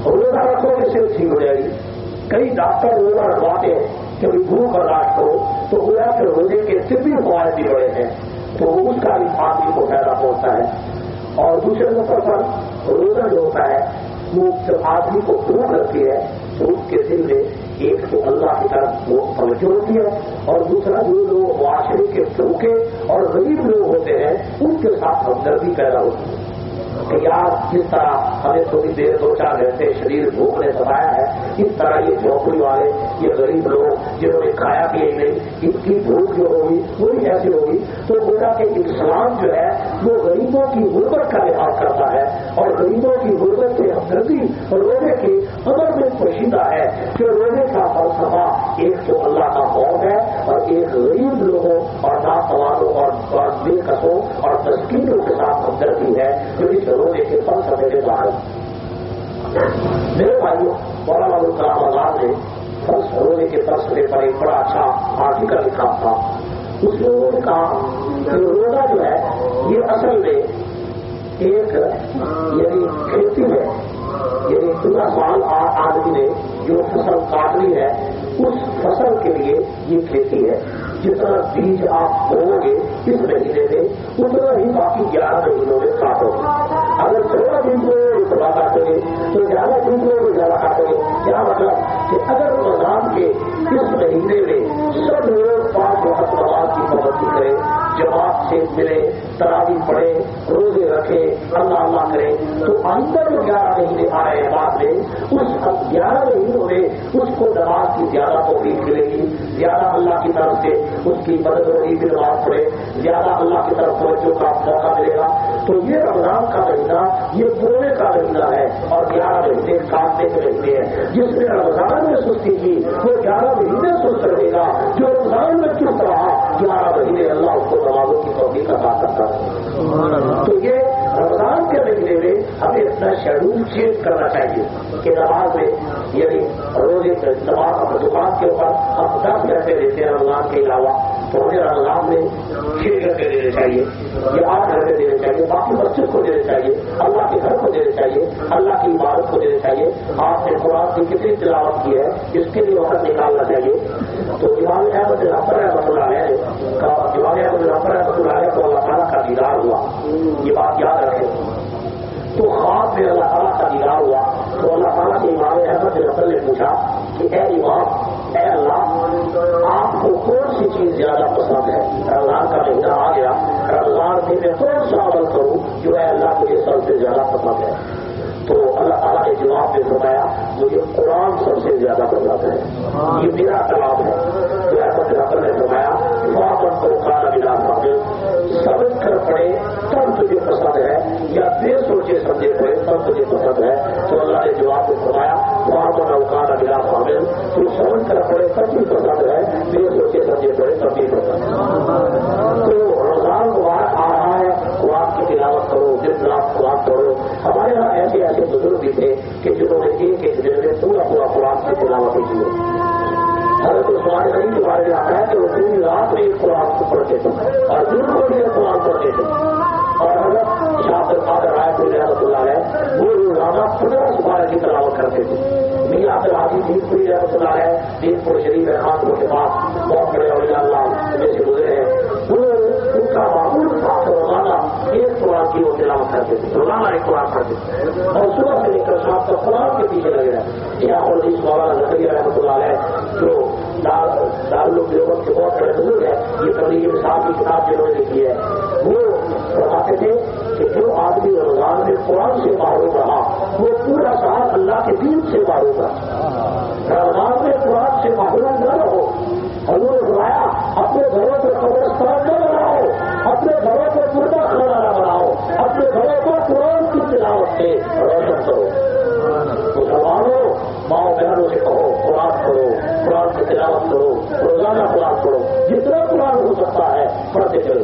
روزہ رکھو اس سے ٹھیک ہو جائے گی. کئی ڈاکٹر روزہ رکھواتے ہیں کہ بھوک برداشت کرو تو گویا کہ روزے کے طبی فوائد بھی بڑے ہیں تو اس کا بھی آدمی کو فائدہ پہنچتا ہے. اور دوسرے نمبر پر روزہ جو ہوتا ہے وہ جب آدمی کو بھوک لگتی ہے تو اس کے دل میں ایک تو اللہ کی طرف وہ توجہ ہوتی ہے اور دوسرا جو لوگ معاشرے کے چوکے اور غریب لوگ ہوتے ہیں ان کے ساتھ ہمدردی پیدا ہوتی ہے کہ یار جس طرح ہمیں تھوڑی دیر دو چار گھنٹے شریر بھوک نے دبایا ہے اس طرح یہ جھونپڑی والے یہ غریب لوگ جنہوں نے کھایا پیا ہی نہیں ان کی بھوک جو ہوگی وہی ایسی ہوگی. تو گویا کہ اسلام جو ہے وہ غریبوں کی غربت کا لحاظ کرتا ہے اور غریبوں کی غربت سے ہمدردی روزے کے عمل میں پوشیدہ ہے کہ روزے کا فلسفہ ایک تو اللہ کا خوف ہے اور ایک غریب لوگوں اور ناتوانوں اور بے قصوں اور تسکینوں کے ساتھ ہمدردی ہے جو اس روزے کے فلسفے میں باہر. میرے بھائیوں مولانا ابوالکلام آزاد نے روزے کے فلسفے پر ایک بڑا اچھا آرٹیکل لکھا تھا. اس میں انہوں نے کہا کہ روزہ جو ہے یہ اصل میں ایک یعنی کھیتی ہے. یعنی پورا سال آدمی نے جو فصل کاٹنی ہے اس فصل کے لیے یہ کھیتی ہے. جتنا بیج آپ بو گے اس مہینے میں اتنا ہی باقی گیارہ مہینوں میں کاٹو. اگر چودہ دن کو اتنا کاٹو گے تو گیارہ دن کو زیادہ کاٹو گے. کیا مطلب کہ اگر رمضان کے اس مہینے میں سب لوگ پانچ وقت نماز کی پابندی کریں جماعت سے ملے تراویح پڑھے روزے رکھے اللہ اللہ کرے تو اندر گیارہ مہینے آ رہے ہیں بعد میں اس گیارہ مہینوں میں اس کو نماز کی زیادہ توفیق ملے گی زیادہ اللہ کی طرف سے اس کی مدد ہوگی کہ نماز پڑھے زیادہ اللہ کی طرف توجہ کا موقع ملے گا. تو یہ رمضان کا مہینہ یہ بونے کا مہینہ ہے اور گیارہ مہینے کاٹنے کے مہینے ہیں. جس میں رمضان میں سستی کی وہ گیارہ مہینے سست رہے گا. جو رمضان میں چست رہا گیارہ مہینے اللہ اس کو نمازوں کی توفیق عطا کرتا ہے. تو یہ رمضان کے مہینے میں ہمیں اپنا شیڈول چینج کرنا چاہیے کہ نماز میں یعنی روزے نماز اپنے دکان کے اوپر ہم دس گھنٹے دیتے ہیں رمضان کے علاوہ تو ہمیں رمضان میں چھ گھنٹے دینے چاہیے یا آٹھ گھنٹے دینے چاہیے. باقی مسجد کو دینے چاہیے اللہ کے گھر کو دینے چاہیے اللہ کی عبادت کو دینے چاہیے. آپ نے قرآن کی کتنی تلاوت کی ہے اس کے لیے وقت نکالنا چاہیے. تو امام احمد ظفر رحمۃ اللہ علیہ کا امام احمد ظفر رحمۃ اللہ علیہ کو اللہ تعالیٰ کا دیدار ہوا. یہ بات یاد رکھیں. تو خواب میں اللہ تعالیٰ کا دیدار ہوا تو اللہ تعالیٰ کے امام احمد ظفر نے پوچھا کہ اے امام اے اللہ آپ کو کون سی چیز زیادہ پسند ہے. رمضان کا مہینہ آ گیا رمضان میں میں کون سا عمل کروں جو ہے اللہ مجھے سب سے زیادہ پسند ہے. تو اللہ تعالیٰ نے جواب میں فرمایا مجھے قرآن سب سے زیادہ پسند ہے. یہ میرا کلام ہے. تو احمد ظفر نے فرمایا واپس کو کالا بنا سمجھ کر پڑے تب تجھے پسند ہے یا بے سوچے سمجھے پڑے تب تجھے پسند ہے. تو اللہ نے جواب میں فرمایا واپس اوکالا بنا شامل تو سمجھ کر پڑے تب بھی پسند ہے بے سوچے سمجھے پڑے تب بھی پسند ہے. تو رمضان مبارک آ رہا ہے قرآن کی تلاوت کرو دن رات قرآن پڑھو. ہمارے یہاں ایسے ایسے بزرگ بھی تھے کہ جنہوں نے ایک ایک دن میں پورا پورا قرآن کی تلاوت کی ہے. حضرت عثمان غنی کے بارے میں آتا ہے کہ وہ پوری رات میں ایک قرآن کو پڑھتے تھے اور دن کو بھی ایک قرآن پڑھتے تھے. اور حضرت شاہ عبد القادر رائے پور رحمۃ اللہ علیہ وہ روزانہ پندرہ سپارہ کی تلاوت کرتے تھے. میاں عبد الحادی دین پوری رحمۃ اللہ علیہ دین پور شریف خان پور کے پاس بہت بڑے اولیاء اللہ جیسے گزرے ہیں وہ ان کا معمول تھا تو روزانہ ایک قرآن کی وہ تلاوت کرتے تھے. روزانہ ایک قرآن پڑھتے تھے اور صبح سے لے کر شام تک قرآن کے پیچھے لگے رہے. یا اور اس مولانا زکریا رحمۃ اللہ علیہ جو دارالعلوم دیوبند کے بہت بڑے بزرگ ہے یہ تبلیغ مثال کی کتاب جنہوں نے لکھی ہے وہ فرماتے تھے کہ جو آدمی رمضان میں قرآن سے معروف رہا وہ پورا سال اللہ کے دین سے معروف رہا. رمضان میں قرآن سے معروف نہ رہو. حضور نے فرمایا اپنے گھروں کو قبرستان نہ بناؤ اپنے گھروں کو مردہ خانہ نہ بناؤ اپنے گھروں کو قرآن کی تلاوت سے روشن کرو. مسلمانوں ماؤں بہنوں سے کہو قرآن پڑھو قرآن کی تلاوت کرو روزانہ قرآن پڑھو جتنا قرآن ہو سکتا ہے پڑھتے چلے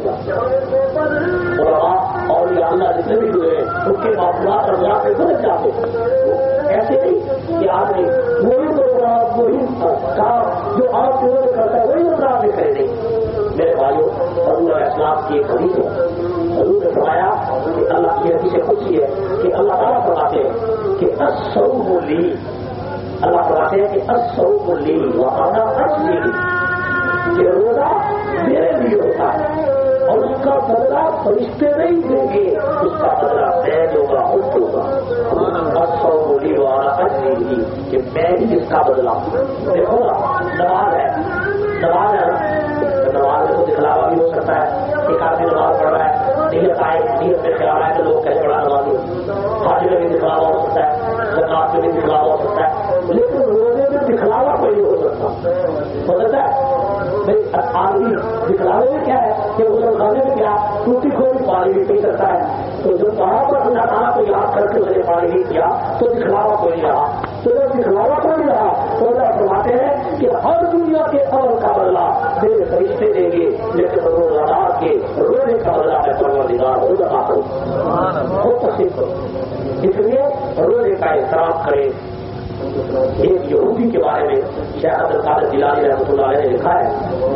جاؤ. اور یہ اللہ جتنے بھی ہوئے ان کے معاملات اور اللہ کے بدل جاتے ایسے نہیں کہ آپ نے وہی پروگرام وہی کام جو آپ لوگوں نے کرتا ہے وہی پروگرام بھی کرے نہیں. میرے بھائیوں حضور علیہ السلام کی ایک حدیث ہے. حضور نے فرمایا کہ اللہ کی حدیث سے خوشی ہے کہ اللہ تعالیٰ فرماتے ہیں کہ الصوم لی، اللہ فرماتے ہیں کہ الصوم لی وانا اجزی، یہ روزہ میرے لیے ہوتا ہے اور اس کا بدلہ فرشتے نہیں دیں گے، اس کا بدلہ میں دوں گا، خود ہوگا۔ الصوم لی وانا اجزی، کہ میں ہی اس کا بدلہ۔ دیکھو نماز ہے، نماز ہے نماز میں تو دکھلاوا بھی ہو سکتا ہے، ایک آدمی نماز پڑھ رہا ہے، نیت آئے نیت میں خیال آئے تو لوگ کہتے بڑا نمازی، حج میں بھی دکھلاوا ہو سکتا ہے، زکات میں بھی دکھلاوا ہو سکتا ہے، لیکن روزے میں دکھلاوا کوئی نہیں ہو سکتا۔ بدلتا ہے آدمی دکھلاوے میں کیا ہے کہ غسل خانے میں کیا ٹوٹی کھوئی پانی بھی پی سکتا ہے، تو جب وہاں پر اللہ تعالیٰ کو یاد کر کے اسے پانی نہیں کیا تو دکھلاوا کوئی نہیں رہا، تو جب دکھلاوا کوئی رہا تو اللہ فرماتے ہیں کہ ہر دنیا کے عمل کا بدلہ میرے فرشتے دیں گے، لیکن روزہ کے روزے کا بدلہ میں پروردگار خود ادا کروں، خود تقسیم کروں۔ اس لیے روزے کا احترام کریں۔ ایک یہودی کے بارے میں شیخ عبد القادر جیلانی رحمۃ اللہ علیہ نے لکھا ہے،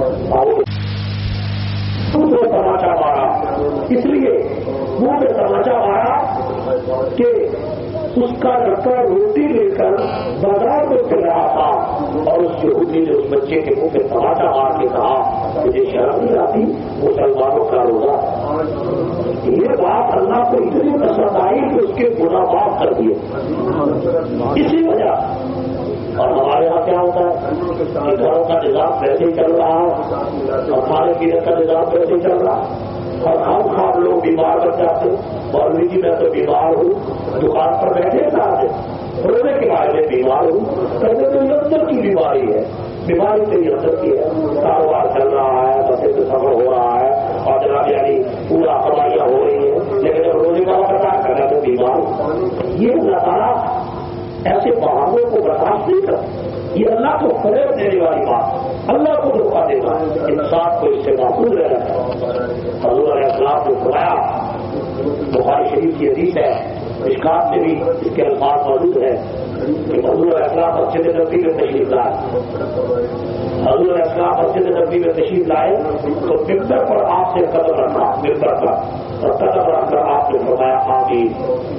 منہ میں تماچا مارا، اس لیے منہ میں تماچا مارا کہ اس کا لڑکا روٹی لے کر بازار میں چل رہا تھا اور اس یہودی نے اس بچے کے منہ میں تماچا مار کے کہا مجھے شرم نہیں آتی مسلمانوں کا روزہ۔ یہ بات اللہ کو اتنی پسند آئی کہ اس کے گناہ معاف کر دیے۔ اسی وجہ اور ہمارے یہاں کیا ہوتا ہے کہ گھروں کا نظام ویسے ہی چل رہا ہے، ہمارے پینے کا نظام ویسے ہی چل رہا ہے، اور ہم خام لوگ بیمار بن جاتے، مولوی جی میں تو بیمار ہوں، دکان پر بیٹھے ساتھ روزے کے بارے میں بیمار ہوں، کہتے تو یہ اندر کی بیماری ہے، بیماری تو یہ اندر کی ہے، کاروبار چل رہا ہے، بسے سے سفر ہو رہا ہے اور جناب یعنی پورا کمائیاں ہو رہی ہیں، لیکن جب روزے کا وقت کرنا تو بیمار ہوں۔ یہ اللہ تعالیٰ ایسے بہانوں کو برداشت نہیں کرتا، یہ اللہ کو فریب دینے والی بات، اللہ کو دھوکہ دینا، انسان کو اس سے محفوظ رہنا ہے۔ حضور علیہ السلام نے فرمایا، بخاری شریف کی حدیث ہے، مشکات میں بھی اس کے الفاظ موجود ہے کہ حضور علیہ السلام مسجد نبوی میں تشریف لائے، حضور علیہ السلام مسجد نبوی میں تشریف لائے تو ممبر پر آپ سے قدم رکھا، ممبر پر اور قدم رکھ کر آپ نے فرمایا آمین۔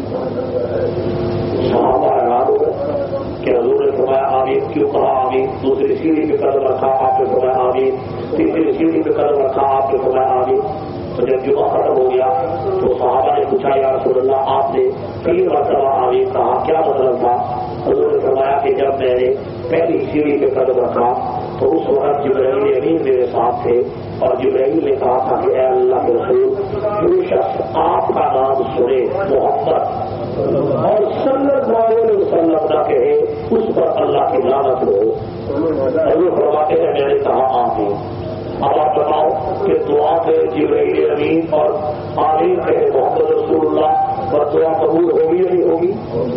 صحابہ حیران ہو گئے کہ حضور نے فرمایا آمین، کیوں کہا آمین؟ دوسری سیڑھی پہ قدم رکھا، آپ نے فرمایا آمین، تیسری سیڑھی پہ قدم رکھا، آپ نے فرمایا آمین۔ تو جب جمعہ ختم ہو گیا تو صحابہ نے پوچھا یا رسول اللہ آپ نے تین مرتبہ آمین کہا، کیا مطلب تھا؟ حضور نے فرمایا کہ جب میں نے پہلی سیڑھی پہ قدم رکھا تو اس وقت جبرائیل امین میرے ساتھ تھے اور جبرائیل نے کہا تھا کہ اے اللہ کے رسول جو شخص آپ کا نام سنے محمد اور صلی اللہ علیہ وسلم نہ کہے اس پر اللہ کی لعنت ہو۔ حضور فرماتے ہیں میں نے کہا آمین۔ اب آپ بتاؤ کہ دعا کے جبرائیل امین اور آمین کہے محمد رسول اللہ پر دعا قبول ہوگی یا نہیں ہوگی؟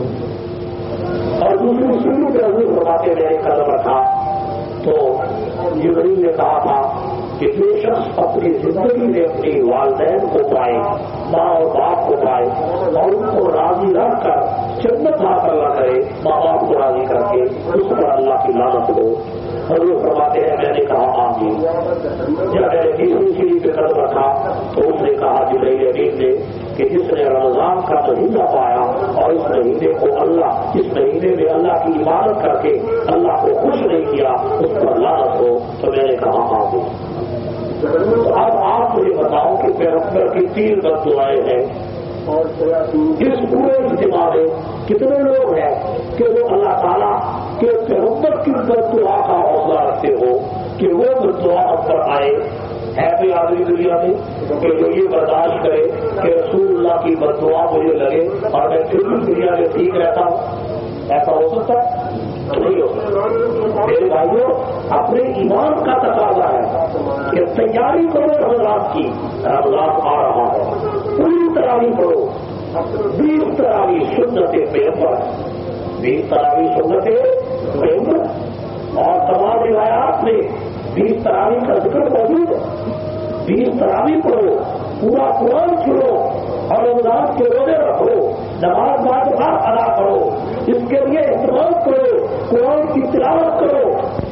اور دوسری سیڑھی پہ حضور فرماتے میں نے قدم رکھا تو جبرائیل نے کہا تھا کہ جو شخص اپنی زندگی میں اپنی والدین کو پائے، ماں اور باپ کو پائے اور ان کو راضی رکھ کر جنت حاصل نہ کرے، ماں باپ کو راضی کر کے اس پر اللہ کی لعنت ہو۔ حضور فرماتے ہیں میں نے کہا آمین۔ جب میں نے تیسری سیڑھی پہ قدم رکھا تو اس نے کہا جبرائیل امین نے کہ جس نے رمضان کا مہینہ پایا اور اس مہینے کو اللہ اس مہینے میں اللہ کی عبادت کر کے اللہ کو خوش نہیں کیا اس پر لعنت ہو، تو میں نے کہا آمین۔ تو اب آپ مجھے بتاؤ کہ پیغمبر کی تین بد دعائیں ہیں اور اس پورے اجتماع میں کتنے لوگ ہیں کہ وہ اللہ تعالیٰ کے پیغمبر کی بد دعا کا حوصلہ رکھتے ہو کہ وہ بد دعا اب پر آئے؟ ہے کوئی آدمی دنیا میں کہ جو یہ برداشت کرے کہ رسول اللہ کی بد دعا مجھے لگے اور میں پھر بھی دنیا میں ٹھیک رہتا ہوں؟ ایسا ہو سکتا ہے؟ نہیں ہو سکتا۔ میرے بھائیوں اپنے ایمان کا تقاضا ہے کہ تیاری کرو رمضان کی، رمضان آ رہا ہے، پوری تراویح پڑھو، بیس تراویح سنت پیغمبر، بیس تراویح سنت پیغمبر اور تمام روایات میں بیس تراویح کا ذکر موجود ہے۔ بیس تراویح پڑھو، پورا قرآن چھوڑو اور رمضان کے روزے رکھو، نماز بعد بات ادا کرو، اس کے لیے اہتمام کرو، قرآن کی تلاوت کرو۔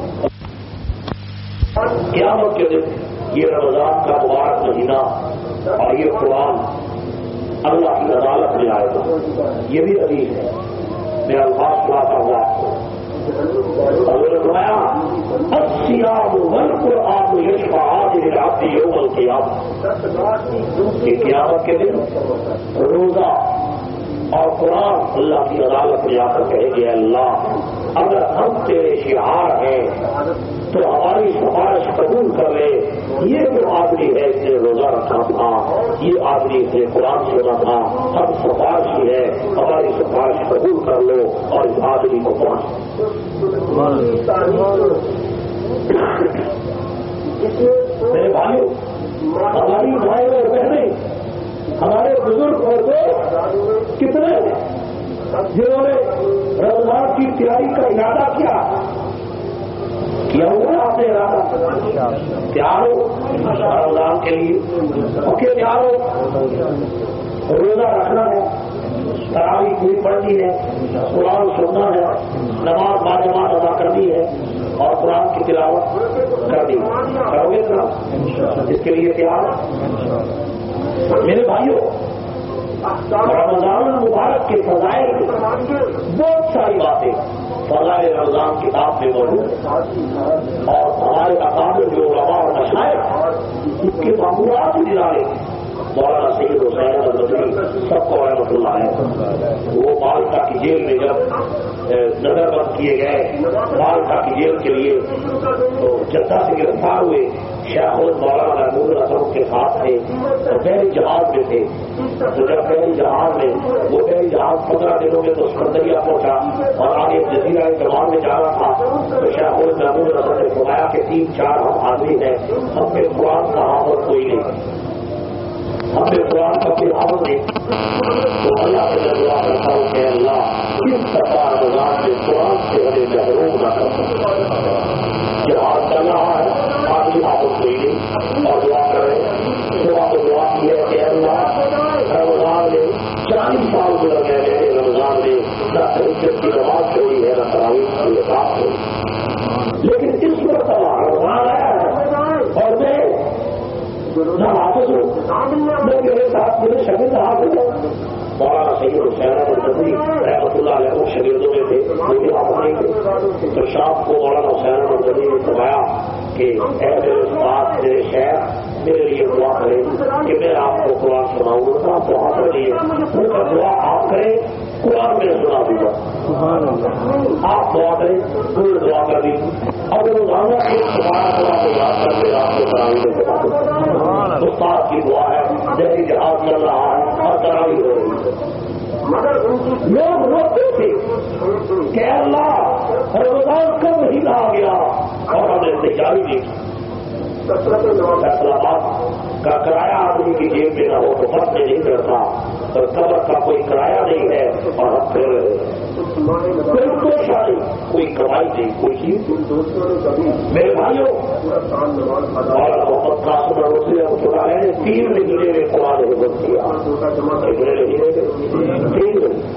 قیامت کے دن یہ رمضان کا مبارک مہینہ اور یہ قرآن اللہ کی عدالت میں آئے گا، یہ بھی حدیث ہے۔ میں الفاظ سناتا ہوا حضور نے فرمایا الصیام والقرآن یشفعان للعبد یوم القیامہ کہ قیامت کے دن روزہ اور قرآن اللہ کی عدالت میں آ کر کہے گے اللہ اگر ہم تیرے شعار ہیں تو ہماری سفارش قبول کر لے. یہ جو آدمی ہے اس نے روزہ رکھا تھا, یہ آدمی اس نے قرآن سنا تھا, ہم سفارشی ہے, ہماری سفارش قبول کر لو اور اس آدمی کو پہنچ. میرے بھائیوں, ہماری بھائی اور بہنیں, ہمارے بزرگ اور دوست کتنے جنہوں نے رمضان کی تیاری کا ارادہ کیا کیا ہوا آپ نے ارادہ تیار ہو رمضان کے لیے, اوکے تیار ہو, روزہ رکھنا ہے, تراویح پوری پڑھنی ہے, قرآن سننا ہے, نماز باجماعت ادا کرنی ہے اور قرآن کی تلاوت کرنی ہے. کرو گے نا اس کے لیے تیار؟ میرے بھائیوں, رمضان المبارک کے فضائل بہت ساری باتیں فضائل رمضان کتاب میں موجود ہے اور ہمارے اکابر جو علماء اور مشائخ اس کے معمولات بھی دلانے مولانا سید حسین الندوی سب کو رحمۃ اللہ ہے. وہ مالٹا کی جیل میں جب نظر بند کیے گئے, مالٹا کی جیل کے لیے تو جدہ سے گرفتار ہوئے, شیخ مولانا محمود الحسن کے ساتھ تھے اور پہلی جہاز میں تھے. تو جب پہلی جہاز میں وہ پہلی جہاز پندرہ دنوں میں تو سکندریہ پہنچا اور آگے جزیرہ جوان میں جانا تھا, تو شیخ محمود الحسن نے فرمایا کہ تین چار ہم آدمی ہیں, ہم پہ قرآن کا حافظ کوئی نہیں, ہم نے قرآن کا کوئی حافظ نہیں. تو اللہ سے میں دعا کرتا ہوں کہ اللہ کس طرح رمضان میں قرآن سے ہمیں محروم نہ کر سکے. جہاز چل رہا ہے, آدمی حافظ کوئی نہیں, اور دعا کریں. دعا کو دعا کی ہے کہ اللہ رمضان میں چالیس سال گزر گئے میرے رمضان میں نہ تحجد کی نماز چھوڑی ہے نہ تراویح کی نماز چھوڑی, لیکن اس مرتبہ رمضان آیا ہے اور میں نہ حافظ ہوں, میں میرے ساتھ میرے شاگرد حافظ ہوں. مولانا سید حسین الندوی رحمۃ اللہ علیہ وہ شاگردوں میں تھے, وہ بھی حافظ نہیں تھے. تو شام کو مولانا حسین الندوی نے فرمایا کہ اے میرے استاد میرے شیخ میرے لیے دعا کریں کہ میں آپ کو قرآن سناؤں گا. آپ کو حاصل نہیں ہے, دعا آپ کریں, قرآن میں سنا دوں گا. آپ دعا کریں, پوری دعا کر دی. اگر روزانہ ایک سبارہ دعا کو یاد کر کے آپ کو تراویح میں سنا دوں. استاد کی دعا ہے, جیسے جہاز چل رہا ہے اور تراویح ہو رہی ہے. لوگ روتے تھے کہ اللہ رمضان کب مہینہ آ گیا اور ہم نے تیاری نہیں کی. فیصلہ باد کا کرایہ آدمی کی جیب میں نہ ہو تو فرق نہیں کرتا, اور قبر کا کوئی کرایہ نہیں ہے اور ہم پھر کوئی کوشش نہیں, کوئی کمائی نہیں, کوئی چیز. میرے بھائیوں, اور محمد قاسم روسی رحمۃ نے تین مہینے میں قرآن حفظ کیا. تین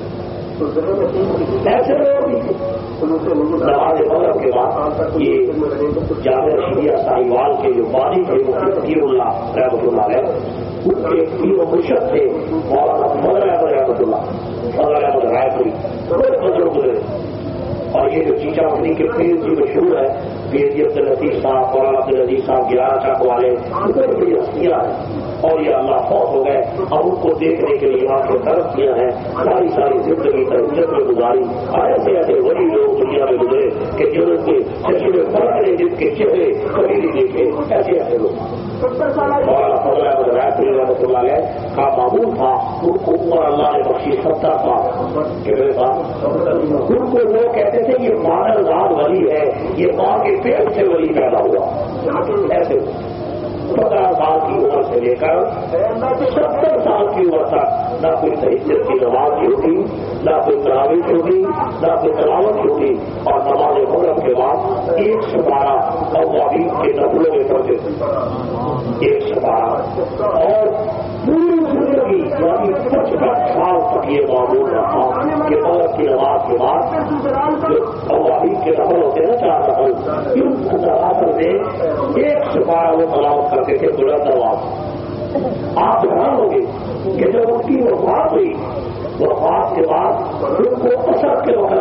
ایسے لوگ نماز مغرب کے بعد یہ جامعہ شریعہ ساہیوال کے جو بانی تھے فقیر اللہ رحمۃ اللہ علیہ, ان کے تین مرشد تھے مولانا فضل احمد رحمۃ اللہ, فضل احمد رائے پوری, بڑے بزرگ گزرے. اور یہ جو چیچا مکنی کے پیر جی مشہور ہے, پیر جی عبد العزیز صاحب, مولانا عبد العزیز صاحب گیارہ چاک والے, بڑی بڑی ہستیاں ہیں. اور یہ اللہ فوت ہو گئے, اور ان کو دیکھنے کے لیے وہاں کے طرف کیا ہے, ساری ساری زندگی تربیت میں گزاری. اور ایسے ایسے وہی لوگ دنیا میں گزرے کہ جنہوں کے چشمے پڑھنے جن کے چہرے کبھی نہیں دیکھے, ایسے ایسے لوگ. مولانا فضل احمد رائے پوری رحمۃ اللہ علیہ کا معمول تھا, ان کو عمر اللہ نے بخشی ستر سال کہ میرے ساتھ. ان کو لوگ کہتے تھے یہ مادر ذات ولی ہے, یہ ماں کے پیٹ سے ولی پیدا ہوا. ایسے پندرہ سال کی عمر سے لے کر ستر سال کی عمر تک نہ کوئی تہجد کی نماز چھوٹی, نہ کوئی تراویح چھوٹی, نہ کوئی تلاوت چھوٹی. اور نماز مغرب کے بعد ایک سپارہ اوابین کے نفلوں میں پڑھتے تھے, ایک سپارہ. اور پوری زندگی یعنی پچپن سال تک یہ معمول رہا کہ مغرب کی نماز کے بعد جو اوابین کے نفل ہوتے ہیں نا چار نفل, ان نمازوں میں ایک سپارہ وہ تلاوت کرتے تھے بلند آواز. آپ حیران ہوں گے کہ جب ان کی وفات ہوئی, وفات کے بعد ان کو اثر کے وقت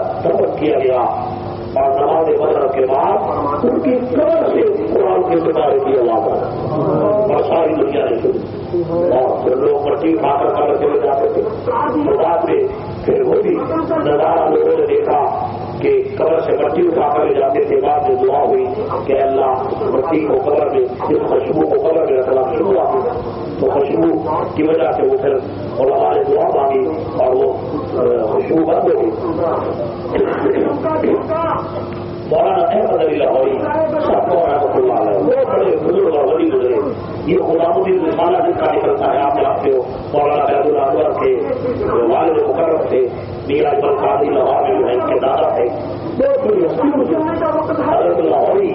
کے بعد ان کی قبر سے قرآن کے ستارے کی آواز آئی اور ساری دنیا نے سنی اور پھر لوگ مٹی کھا کر قبر چلے جاتے تھے. تو بعد میں پھر وہ بھی نظارہ لوگوں نے دیکھا کہ قبر سے مٹی اٹھا کر لے جاتے تھے. بعد میں دعا ہوئی کہ اللہ مٹی کو قبر میں اس خوشبو کو قبر میں رکھنا شروع ہوا. تو خوشبو کی وجہ سے وہ پھر علماء نے دعا مانگی اور وہ خوشبو بند ہو گئی. مولانا احمد علی لاہوری سب کو رحمۃ اللہ علیہ وہ بڑے بزرگ اور ولی گزرے. یہ غلام الدین رسالہ جس کا نکلتا ہے آپ جانتے ہو. مولانا عبد الانور کے والد مقرر تھے. میرا اجمل قادری لاہور جو ہے ان کے دادا تھے. بہت بڑی ہستی حضرت لاہوری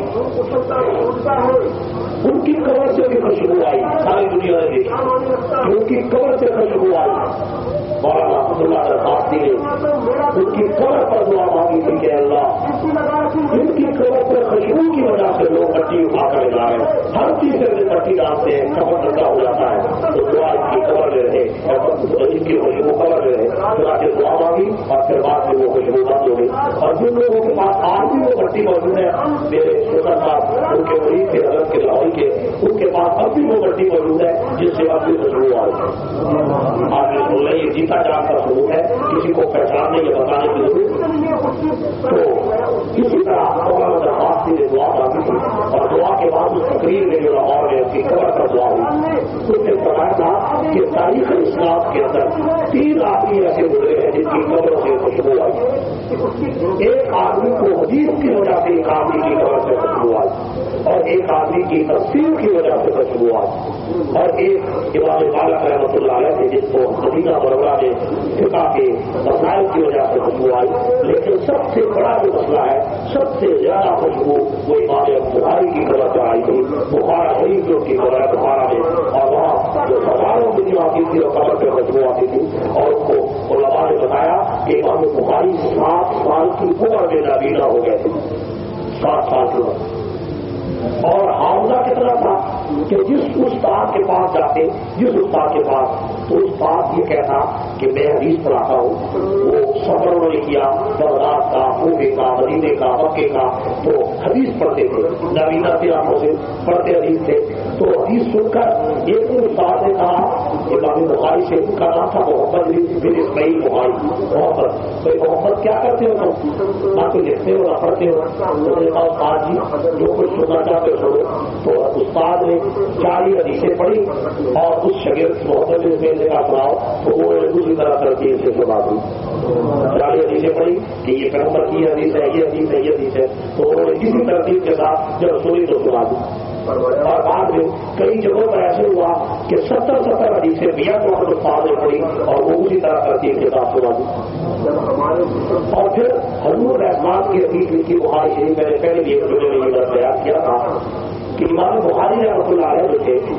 ان کی قبر سے بھی خوشبو آئی. ساری دنیا نے دیکھی ان کی قبر سے خوشبو آئی. مولانا عبداللہ درخواستی نے ان کی قبر پر دعا مانگی تھی کہ اللہ ان کی قبر پر خوشبو کی وجہ سے لوگ مٹی اٹھا کر لے رہے ہیں. ہر تیسرے دن مٹی ڈالتے ہیں قبر ٹھنڈا ہو جاتا ہے تو دعا ان کی قبر میں رہے اور ان کی خوشبو قبر میں رہے. اللہ سے دعا مانگی اور پھر بعد میں وہ خوشبو بند ہو گئی. اور جن لوگوں کے پاس آج بھی وہ مٹی موجود ہے میرے چھوٹا صاحب ان کے مریض کے حضرت کے لاہور کے ان کے پاس اب بھی وہ مٹی موجود ہے جس سے اب بھی خوشبو آ رہی ہے. آج سن رہے یہ جیتا جان کا سلوک ہے. کسی کو پہچاننے یا بتانے کی ضرورت. تو اسی طرح مولانا درخواستی نے دعا مانگی تھی اور دعا کے بعد اس تقریر میں جو لاہور میں اس کی قبر پر دعا ہوئی اس نے فرمایا تھا کہ تاریخ اسلام کے اندر تین آدمی ایسے گزرے ہیں جن کی قبروں سے خوشبو آئی. ایک آدمی کو حدیث کی وجہ سے ایک آدمی کی قبر سے خوشبو آئی اور ایک آدمی کی تفسیر کی وجہ سے خوشبو آئی اور ایک امام مالک رحمۃ اللہ علیہ تھے جس کو مدینہ منورہ میں فقہ کے مسائل کی وجہ سے خوشبو آئی. لیکن سب سے بڑا جو مسئلہ ہے سب سے زیادہ خوشبو وہ امام بخاری کی قبر پر آئی تھی. بخارا شریف جو کی قبر ہے بخارا میں اور وہاں جو ہزاروں دنیا آتی تھی اور قبر پہ خوشبو آتی تھی اور اس کو علماء نے بتایا کہ امام بخاری سات سال کی عمر میں نابینا ہو گئے تھے. سات سال کی عمر اور حافظہ کتنا تھا کہ جس استاد کے پاس جاتے جس استاد کے پاس تو استاد یہ کہتا کہ میں حدیث پڑھاتا ہوں. وہ سفر انہوں نے کیا بغداد کا کوفے کا مدینے کا مکے کا تو حدیث پڑھتے تھے. نابینا کی آنکھوں سے پڑھتے حدیث تھے. تو حدیث سن کر ایک دن استاد نے کہا امام بخاری سے ان کا نام تھا محمد بن اسماعیل بخاری. محمد بھائی محمد کیا کرتے ہو تم نہ تو لکھتے ہو نہ پڑھتے ہو. تو نے کہا استاد جی جو کچھ سننا چاہتے ہو تو استاد نے چالی حدیثیں پڑھی اور اس شگرد محمد بن اسماعیل نے کہا سناؤ تو وہ دوسری طرح ترتیب سے سنا دی. چالی حدیثیں پڑھی کہ یہ پیغمبر کی حدیث ہے یہ حدیث ہے یہ حدیث ہے تو انہوں نے کسی ترتیب کے ساتھ جب سنی تو سنا دی. اور بعد میں کئی جگہوں پر ایسے ہوا کہ ستر ستر حدیثیں میاں کو اپنے استاد نے پڑھی اور وہ اسی طرح ترتیب کے ساتھ سنا دی. اور پھر حضور رحمان کی حدیث لکھی بخاری شریف میں نے پہلے بھی ایک ویڈیو میں یہ بیان کیا تھا کہ امام بخاری رحمۃ اللہ علیہ جو تھے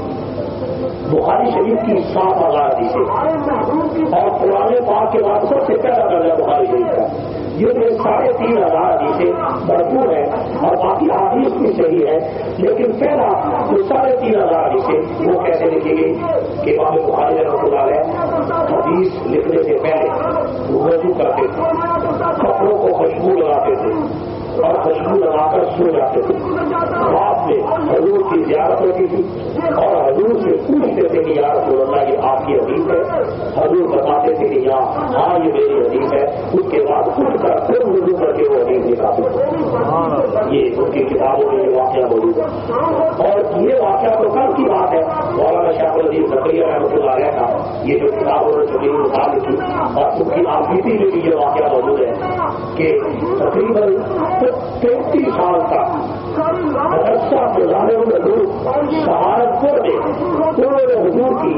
بخاری شریف کی سات ہزار حدیثیں اور قرآن پاک کے بعد سب سے پہلا درجہ بخاری شریف کا. یہ ساڑھے تین ہزار حدیثیں بھرپور ہیں اور باقی حدیث بھی صحیح ہے. لیکن پہلا جو ساڑھے تین ہزار حدیثیں وہ کیسے لکھی گئی کہ امام بخاری رحمۃ اللہ علیہ حدیث لکھنے سے پہلے وضو کرتے تھے کپڑوں کو خوشبو لگاتے تھے اور خوشبو لگا کر سو جاتے تھے. بعد میں حضور کی زیارت ہوتی تھی اور حضور سے پوچھتے تھے کہ یا رسول اللہ یہ آپ کی حدیث ہے. حضور بتاتے تھے کہ یا ہاں یہ میری حدیث ہے. اس کے بعد اٹھ کر پھر وضو کر کے وہ حدیث نکالتے تھے. یہ ان کی کتابوں میں یہ واقعہ موجود ہے. اور یہ واقعہ تو کل کی بات ہے. مولانا شاہ العزیز زکریا رحمۃ اللہ علیہ کا یہ جو کتابوں نے زمین نکال لکھی اور ان کی آفیتی میں بھی یہ واقعہ موجود ہے کہ تقریباً تینتیس سال تک مدرسہ گزارے ہوئے لوگ سہارنپور میں انہوں نے حضور کی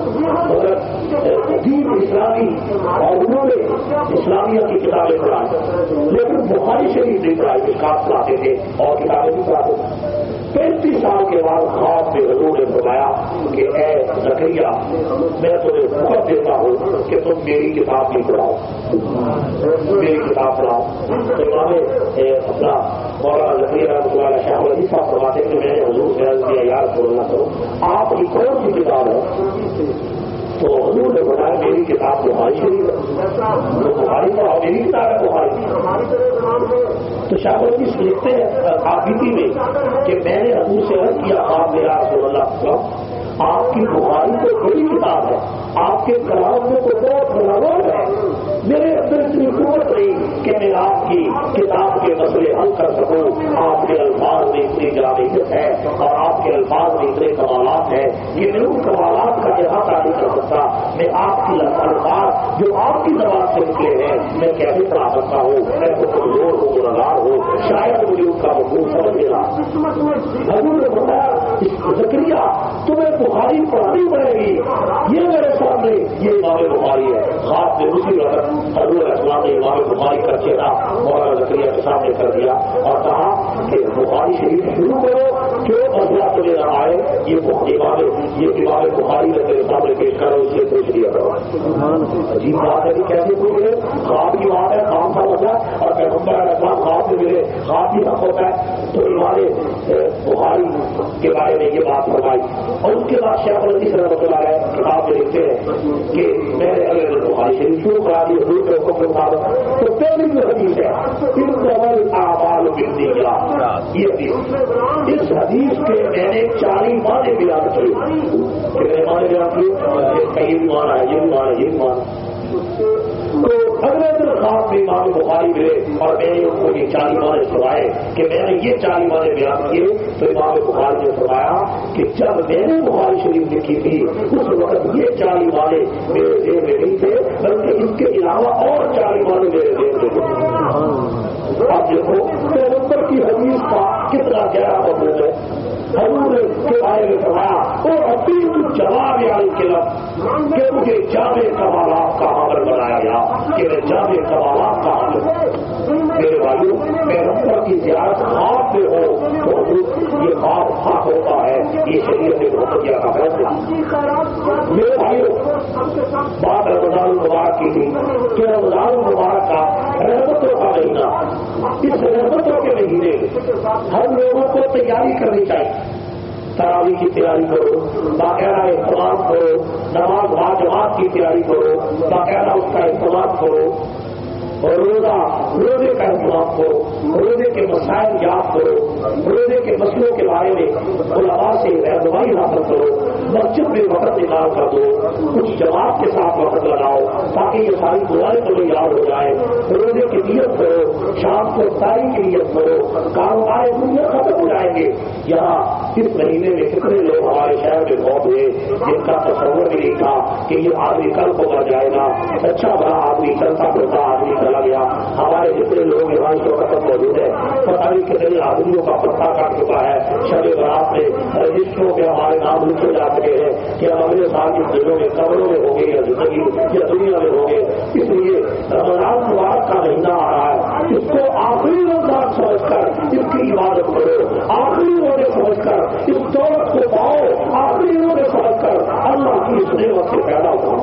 دین اسلامی اور انہوں نے اسلامیہ کی کتابیں پڑھائی لیکن بخاری شریف نہیں پڑھائی کتاب پڑھاتے تھے اور کتابیں بھی پڑھاتے تھے. پینتیس سال کے بعد خواب میں حضور نے فرمایا کہ اے زکریا میں تمہیں حکم دیتا ہوں کہ تم میری کتاب بھی پڑھاؤ میری کتاب پڑھاؤ. تو امام اپنا مولانا زکریا رحمۃ اللہ علیہ شاہ العزیز صاحب فرماتے کہ میں نے حضور سے عرض کیا یا رسول اللہ کرو آپ کی کون سی کتاب ہے. تو حضور نے بتایا میری کتاب بخاری شریف ہے. بخاری پڑھاؤ میری کتاب ہے بخاری. تو شاید اس لکھتے ہیں آبیتی میں کہ میں نے حضور سے عرض کیا آپ میرا رسول اللہ آپ کی بخاری تو بڑی کتاب ہے، آپ کے کلام میں تو بہت بڑا رول ہے، میرے اندر اتنی قوت نہیں کہ میں آپ کی کتاب کے مسئلے حل کر سکوں، آپ کے الفاظ میں اتنی جامعیت ہے اور آپ کے الفاظ میں اتنے کمالات ہیں کہ میں ان کمالات کا احاطہ نہیں کر سکتا، میں آپ کی الفاظ جو آپ کی زبان سے نکلے ہیں میں کیسے پڑھا سکتا ہوں، میں تو کمزور ہوں گنہگار ہوں، شاید مجھے ان کا مفہوم سمجھ لینا۔ حضور نے بتایا زکریا تمہیں بخاری پڑھانی پڑے گی، یہ میرے سامنے یہ امام بخاری ہے، خاص میں اسی وقت حضور اسلام نے امام بخاری کا چہرہ مولانا زکریا کے سامنے کر دیا اور کہا کہ بخاری شریف شروع کرو، جو مسئلہ تمہیں نہ آئے یہ امام یہ امام بخاری نے میرے سامنے پیش کرو، اس سے پوچھ لیا کرو۔ عجیب بات ہے کہ کیسے پوچھ لے، خواب کی بات ہے، کام کا مسئلہ اور پیغمبر علیہ السلام خواب میں ملے، خواب بھی حق ہوتا ہے، تو امام بخاری کے بارے میں یہ بات فرمائی۔ اور اس کے بعد شیخ الحدیث رحمۃ اللہ علیہ کتاب میں لکھتے ہیں کہ میں نے اگر بخاری شریف شروع کرا دی حضور کے حکم کے مطابق تو پہلی جو حدیث ہے انما الاعمال بالنیات، یہ حدیث اس حدیث کے میں نے چالیس معنی بیان کیے کہ میں معنی بیان کیے، یہ بھی مانا ہے، یہ بھی مانا ہے، یہ بھی مانا۔ تو اگلے دن خواب میں امام بخاری ملے اور میں نے ان کو یہ چالی معنی سنائے کہ میں نے یہ چالی معنی بیان کیے، تو امام بخاری نے فرمایا کہ جب میں نے بخاری شریف لکھی تھی اس وقت یہ چالی معنی میرے ذہن میں نہیں تھے، بلکہ اس کے علاوہ اور چالی معنی میرے ذہن میں تھے۔ آپ دیکھو پیغمبر کی حدیث کا کتنا گہرا مفہوم ہے۔ حضور نے کے بارے میں فرمایا اور حقیق جواب علی قلم کہ مجھے جامع کمالات کا حامل بنایا گیا کہ میں جامع کمالات کا حامل۔ میرے بھائیوں پیغمبر کی زیارت خواب میں ہو تو یہ خواب حق ہوتا ہے، یہ شریعت محمدیہ کا فیصلہ۔ میرے بھائیوں بات رمضان المبارک کی تھی کہ رمضان المبارک کا رحمتوں کا مہینہ، اس رحمتوں کے مہینے ہم لوگوں کو تیاری کرنی چاہیے۔ تراویح کی تیاری کرو، باقاعدہ اہتمام کرو، نماز با جماعت کی تیاری کرو، باقاعدہ اس کا اہتمام کرو، اور روزہ روزے کا اہتمام کرو، روزے کے مسائل یاد کرو، روزے کے مسئلوں کے بارے میں علماء سے رہنمائی حاصل کرو، مسجد میں وقت نکال کر دو، کچھ جماعت کے ساتھ وقت لگاؤ تاکہ یہ ساری دعائیں تمہیں یاد ہو جائے، روزے کی نیت کرو، شام کو افطاری کی نیت کرو، کاروبار دنیا ختم ہو جائیں گے۔ یہاں اس مہینے میں کتنے لوگ ہمارے شہر میں بہت ہوئے جن کا تصور بھی نہیں تھا کہ یہ آدمی کل کو مر جائے گا، اچھا بڑا آدمی چلتا پھرتا آدمی چلا گیا۔ ہمارے جتنے لوگ یہاں اس وقت موجود ہیں پتہ نہیں کتنے آدمیوں کا پتہ کٹ چکا ہے، شب برات میں رجسٹروں میں ہمارے نام لکھے جا چکے ہیں کہ ہم اگلے سال کی دنوں میں قبروں میں ہوں گے یا زندگی یا دنیا میں ہوں گے۔ اس لیے رمضان مبارک کا مہینہ آ رہا ہے، اس کو آخری رمضان سمجھ کر اس کی عبادت کرو، آخری روزے سمجھ کر اس دولت کو پاؤ، آخری روزے سمجھ کر اللہ کی اس نعمت سے پیدا ہو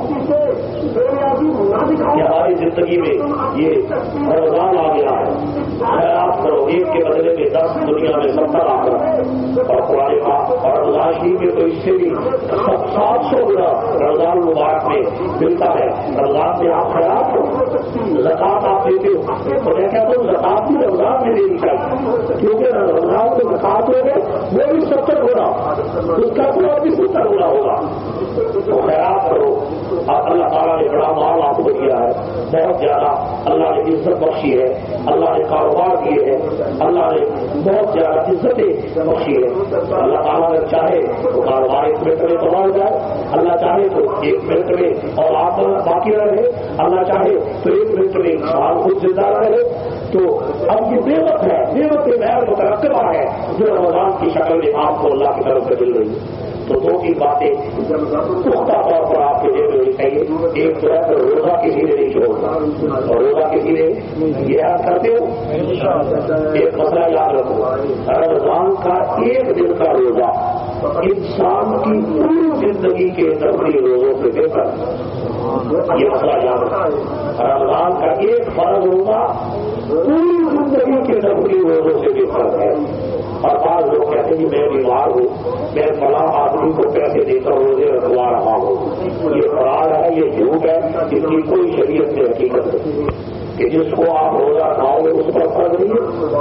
کہ ہماری زندگی میں یہ رمضان آ گیا ہے، خیرات کرو، ایک کے بدلے میں دس، دنیا میں ستر آ کر اور قرآن پاک اور رمضان شریف میں تو اس سے بھی سات سو گنا رمضان مبارک میں ملتا ہے۔ رمضان میں آپ خیرات کرو، زکات آپ دیتے ہو تو میں کہتا ہوں زکات بھی رمضان میں دینی چاہیے، کیونکہ رمضان کو زکات ہوگا وہ بھی ستر ہوگا، اس کا پورا بھی ستر ہونا ہوگا۔ تو خیرات کرو، اللہ تعالیٰ نے بڑا مال آپ کو دیا ہے، بہت زیادہ اللہ نے عزت بخشی ہے، اللہ نے کاروبار دیے ہیں، اللہ نے بہت زیادہ عزتیں بخشی ہے۔ اللہ تعالیٰ اگر چاہے تو کاروبار ایک منٹ میں تباہ ہو جائے، اللہ چاہے تو ایک منٹ میں اور آپ باقی رہے، اللہ چاہے تو ایک منٹ میں انسان خود زندہ رہے۔ تو اب یہ نعمت ہے، نعمت محض مترقبہ ہے جو رمضان کی شکل میں آپ کو اللہ کی طرف سے مل رہی ہے۔ تو دو تین باتیں پختہ طور پر آپ کے ذہن میں ہونی چاہیے۔ ایک تو ہے کہ روزہ کسی نے نہیں چھوڑنا، اور روزہ کسی نے یہ یاد کرتے ہو، ایک مسئلہ یاد رکھو، رمضان کا ایک دن کا روزہ انسان کی پوری زندگی کے نفلی روزوں سے بہتر، یہ مسئلہ یاد رکھو۔ رمضان کا ایک فرض روزہ پوری زندگی کے نفلی روزوں سے بہتر ہے۔ اور بعض لوگ کہتے ہیں میں بیمار ہوں، میں فلاں آدمی کو پیسے دے کر روزے رکھوا رہا ہوں، یہ فراڈ ہے، یہ جھوٹ ہے، اس کی کوئی شریعت میں حقیقت نہیں کہ جس کو آپ روزہ کھاؤ گے اس پر فرض نہیں ہے،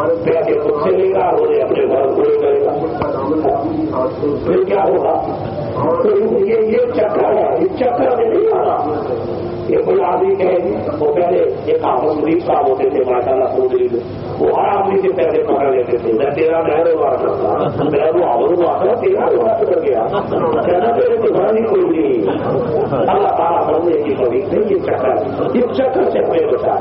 رکھے گا روزے اپنے گھر پورے کرے گا، پھر کیا ہوگا؟ تو یہ یہ چکر ہے، اس چکر میں نہیں آنا. یہ کوئی آدمی کہے گی وہ پہلے ایک آفس مریض صاحب ہوتے تھے ماشاء اللہ سعودی میں، وہ ہر آدمی سے پہلے پکڑ لیتے تھے، میں تیرا نہرو بار کرتا میں وہ آور آتا تیرا بات کر گیا کہنا تیرے کو گھر نہیں کوئی نہیں. اللہ تعالیٰ بننے کی کبھی نہیں. یہ چکر اس چکر سے ہمیں بچا.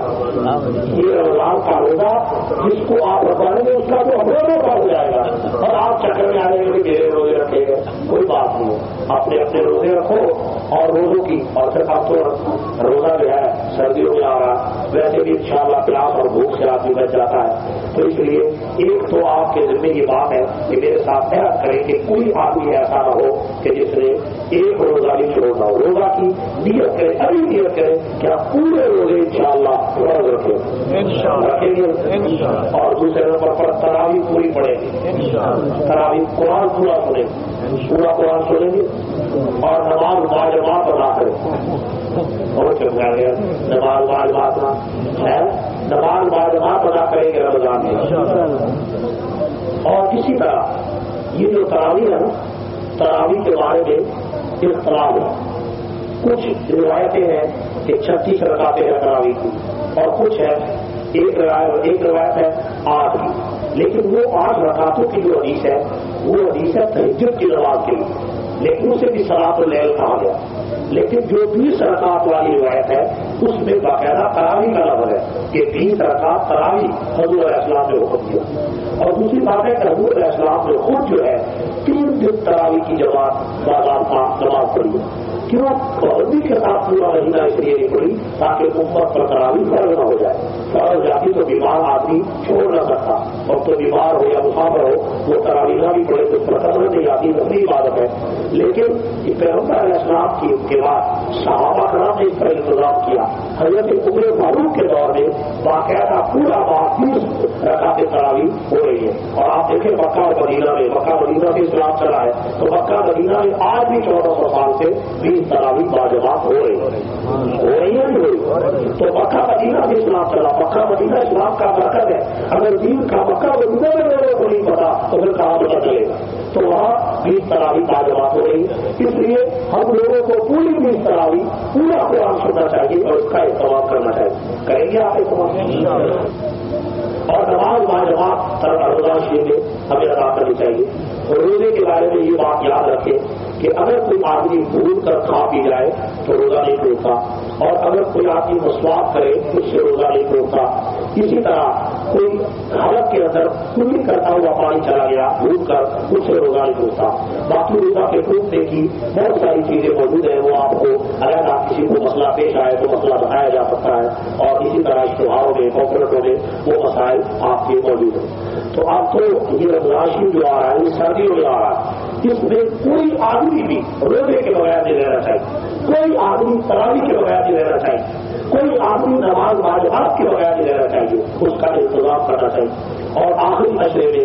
یہ رمضان کا روزہ جس کو آپ رکھوائیں گے اس کا تو ہمیں روزہ ہو جائے گا، اور آپ چکر میں آئیں گے کہ میرے روزے رکھے گئے. کوئی بات نہیں، اپنے اپنے روزے رکھو اور روزوں کی. اور پھر آپ تو روزہ جو ہے سردیوں میں آ رہا، ویسے بھی انشاءاللہ پیاس اور بھوک سے آدمی بچ جاتا ہے. تو اس لیے ایک تو آپ کے ذمہ یہ بات ہے کہ میرے ساتھ عہد کریں کہ کوئی آدمی ایسا نہ ہو کہ جس نے ایک روزہ بھی چھوڑنا ہو. روزہ کی نیت کرے، ابھی نیت کرے کہ آپ پورے روزے انشاءاللہ روز رکھیں رکھیں گے. اور دوسرے نمبر پر تراویح پوری پڑے گی. تراویح قرآن پورا سنیں گے، پورا قرآن سنیں گے اور نماز باجماعت ادا کریں. اور چل گیا نماز باجماعت ہے، نماز باجماعت ادا کریں گے رمضان میں. اور اسی طرح یہ جو تراویح ہے نا، تراویح کے بارے میں اختلاف ہے. کچھ روایتیں ہیں کہ چھتیس رکعتیں ہیں تراویح کی، اور کچھ ہے ایک روایت ایک روایت ہے آٹھ کی. لیکن وہ آٹھ رکعتوں کی جو حدیث ہے وہ حدیث ہے تہجد کی نماز کے لیے، لیکن اسے بھی صلاۃ اللیل کہا گیا. لیکن جو بیس رکعت والی روایت ہے اس میں باقاعدہ تراویح کا لفظ ہے کہ بیس رکعت تراویح حضور علیہ السلام نے حکم دیا. اور دوسری بات ہے کہ حضور علیہ السلام نے خود جو ہے تین دن تراویح کی جماعت باضابطہ نماز پڑھی ہے. کیوں پابندی کے ساتھ پورا مہینہ اس لیے نہیں پڑی تاکہ امت پر تراویح فرض نہ ہو جائے. فرض جاتی تو بیمار آدمی چھوڑ نہ سکتا، اور تو بیمار ہو یا مسافر ہو وہ تراویح نہ بھی پڑے تو فرض نہیں آتی، اپنی عبادت ہے. لیکن پیغمبر علیہ السلام کی کے بعد صحابہ کرام نے اس پر انتظام کیا. حضرت عمر فاروق کے دور میں باقاعدہ پورا باقی رکعت تراویح ہو رہی ہے. اور آپ دیکھیں مکہ اور مدینہ میں، مکہ مدینہ سے اسلام چلا ہے تو مکہ مدینہ میں آج بھی چودہ سو سال سے بیس تراویح باجماعت ہو رہی ہو رہی ہے نہیں. تو مکہ مدینہ سے اسلام چلا، مکہ مدینہ اسلام کا برکت ہے. اگر دین کا مکہ مدینہ میں لوگوں کو نہیں پتا تو پھر کہاں پتا چلے گا. تو وہاں بیس تراویح باجماعت ہو رہی. اس لیے ہم لوگوں کو پوری بیس تراویح پورا قرآن سننا چاہیے اور اس کا اہتمام کرنا چاہیے. کریں گے آپ اہتمام؟ اور نماز باجماعت روزہ شریف میں ہمیں ادا کرنی چاہیے. اور روزے کے بارے میں یہ بات یاد رکھیں کہ اگر کوئی آدمی بھول کر کھا پی جائے تو روزہ نہیں ٹوٹتا، اور اگر کوئی آدمی مسواک کرے اس سے روزہ نہیں ٹوٹتا. اسی طرح کوئی حالت کے اندر کلی کرتا ہوا پانی چلا گیا بھول کر اس سے روزہ نہیں ٹوٹتا. باقی روزہ کے ٹوٹنے کی بہت ساری چیزیں موجود ہیں، وہ آپ کو اگر آپ کسی کو مسئلہ پیش آئے تو مسئلہ بتایا جا سکتا ہے. اور اسی طرح اشتہاروں میں کانفرنسوں میں وہ مسائل آپ کے موجود ہیں. تو آپ کو یہ رمضان شریف جو آ رہا ہے یہ سردیوں میں آ رہا ہے، اس میں کوئی آدمی بھی روزے کے بغیر نہیں رہنا چاہیے، کوئی آدمی تراویح کے بغیر نہیں رہنا چاہیے، کوئی آدمی نماز باجماعت کے بغیر نہیں رہنا چاہیے. اس کا انتظام کرنا چاہیے. اور آخری مشورے میں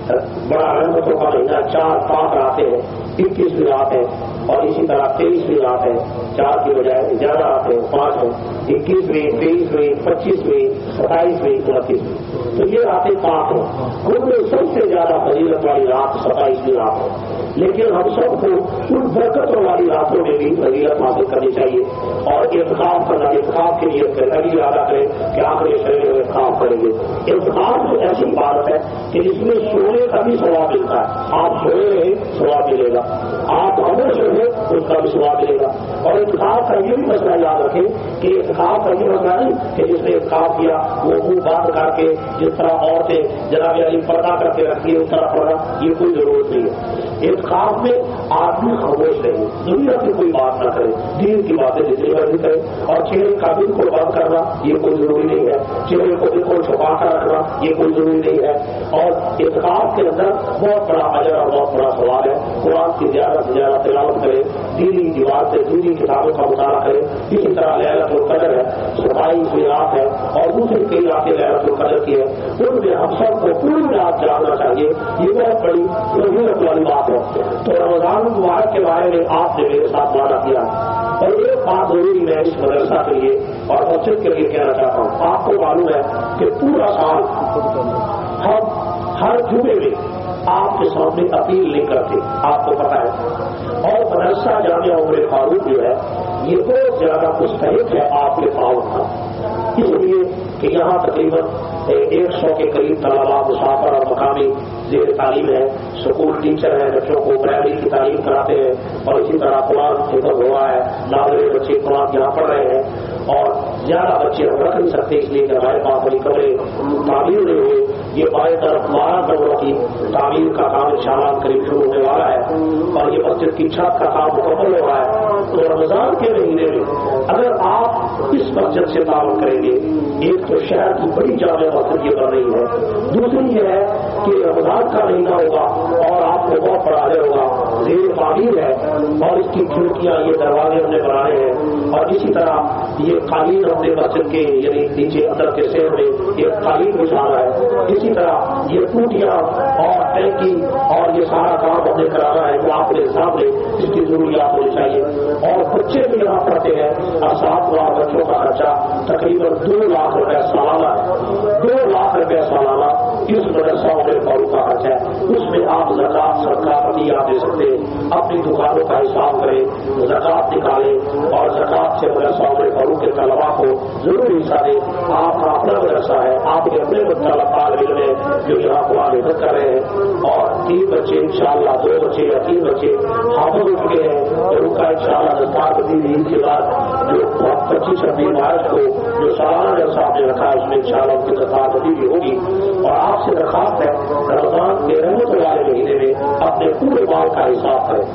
بڑا رحمتوں کا مہینہ چار پانچ راتیں ہیں، اکیسویں رات ہے اور اسی طرح تیئیسویں رات ہے. چار کی بجائے زیادہ رات ہے، پانچ ہے، اکیسویں تیئیسویں پچیسویں ستائیسویں انتیسویں. تو یہ راتیں پانچ ہیں. ان میں سب سے زیادہ فضیلت والی رات ستائیسویں رات ہے. لیکن ہم سب کو ان برکتوں والی راتوں میں بھی فضیلت حاصل کرنی چاہیے. اور اعتکاف کرنا، اعتکاف کے لیے ابھی یاد کریں کہ آخری شریر میں اعتکاف کریں گے. اعتکاف ایسی عبادت ہے کہ جس میں سونے کا بھی ثواب ملتا ہے. آپ سوئے رہے ثواب ملے گا، آپ خاموش رہے اس کا بھی ثواب ملے گا. اور اعتکاف کا یہ بھی مسئلہ یاد رکھیں کہ اعتکاف کا یہ مسئلہ نہیں کہ جس نے اعتکاف کیا وہ منہ بند کر کے جس طرح عورتیں جناب علی پردہ کر کے رکھتی ہے اس طرح پڑھنا، یہ کوئی ضرورت نہیں ہے. اعتکاف میں آدمی خاموش رہے، دنیا کی کوئی بات نہ کرے، دین کی باتیں جتنی مرضی کرے. اور چہرے کا بالکل بند کرنا یہ کوئی ضروری نہیں ہے، چہرے کو بالکل چھپا کر رکھنا یہ کوئی ضروری نہیں ہے. اور اعتکاف کے اندر بہت بڑا اجر اور بہت بڑا ثواب ہے. قرآن کی زیادہ سے زیادہ تلاوت کرے، دینی دیوار سے دینی کتابوں کا مطالعہ کرے. اسی طرح لیلۃ القدر ہے، ستائیسویں رات ہے اور دوسری کئی راتیں لیلۃ القدر کی ہے. ان میں ہم سب کو پوری رات جاننا چاہیے. یہ بہت بڑی فضیلت والی بات ہے. تو رمضان مبارک کے بارے میں آپ نے میرے ساتھ وعدہ کیا. اور ایک بات ضروری میں اس مدرسہ کے لیے اور مسجد کے لیے کہنا چاہتا ہوں. آپ کو معلوم ہے کہ پورا سال ہم ہر جمعے میں آپ کے سامنے اپیل نہیں کرتے، آپ کو پتا ہے۔ اور مدرسہ جامعہ عمر فاروق جو ہے یہ بہت زیادہ مستحق ہے آپ کے تعاون کا، اس لیے کہ یہاں تقریباً ایک سو کے قریب طلبا مسافر اور مقامی زیر تعلیم ہے، اسکول ٹیچر ہیں، بچوں کو پرائمری کی تعلیم کراتے ہیں، اور اسی طرح قرآن حفظ ہوا ہے، ناظرین بچے قرآن یہاں پڑھ رہے ہیں، اور زیادہ بچے ہم رکھ نہیں سکتے اس لیے کہ ہمارے پاس بڑی کمرے تعمیر نہیں ہوئے۔ یہ بائیں طرف بارہ کمروں کی تعمیر کا کام انشاءاللہ قریب شروع ہونے والا ہے، اور یہ مسجد کی چھت کا کام مکمل ہو رہا ہے۔ تو رمضان کے مہینے میں اگر آپ اس مسجد سے تعاون کریں گے، ایک تو شہر کی بڑی جامع مسجد یہ بن رہی ہے، دوسری یہ ہے کہ رمضان کا مہینہ ہوگا اور آپ کو بہت بڑا اجر ہوگا، زیر تعمیر ہے، اور اس کی کھڑکیاں یہ دروازے ہم نے بنائے ہیں، اور اسی طرح یہ قالین ہم نے مسجد کے یعنی نیچے اندر کے سیر میں ایک قالین بچھانا ہے، اسی طرح یہ ٹوٹیاں اور ٹینکی اور یہ سارا کام ہم نے کرانا ہے جو آپ کے سامنے اس کی ضروریات ہونی چاہیے۔ اور بچے بھی یہاں پڑھتے ہیں، اور سات لاکھ بچوں کا خرچہ تقریباً دو لاکھ روپے سالانہ ہے، دو لاکھ روپے سالانہ اس مدرسہ عمر فاروق کا خرچ ہے۔ اس میں آپ زکات سرکار نہیں دے سکتے، اپنی دکانوں کا حساب کریں، زکات نکالیں، اور زکات سے مدرسہ عمر فاروق کے طلبا کو ضرور حصہ دیں۔ آپ کا اپنا مدرسہ ہے، آپ کے اپنے طالب علم ہیں جو یہاں قرآن حفظ کر رہے ہیں، اور تین بچے انشاءاللہ دو بچے یا تین بچے حافظ اٹھ گئے ہیں، اور ان کا انشاءاللہ دستار بدی عید کے بعد جو پچیس چھبیس مارچ کو جو سالانہ جلسہ آپ نے رکھا ہے اس میں انشاءاللہ ان کی دستار بدی بھی ہوگی۔ اور آپ سے درخواست ہے رمضان کے رحمت والے مہینے میں اپنے پورے مال کا حساب کریں،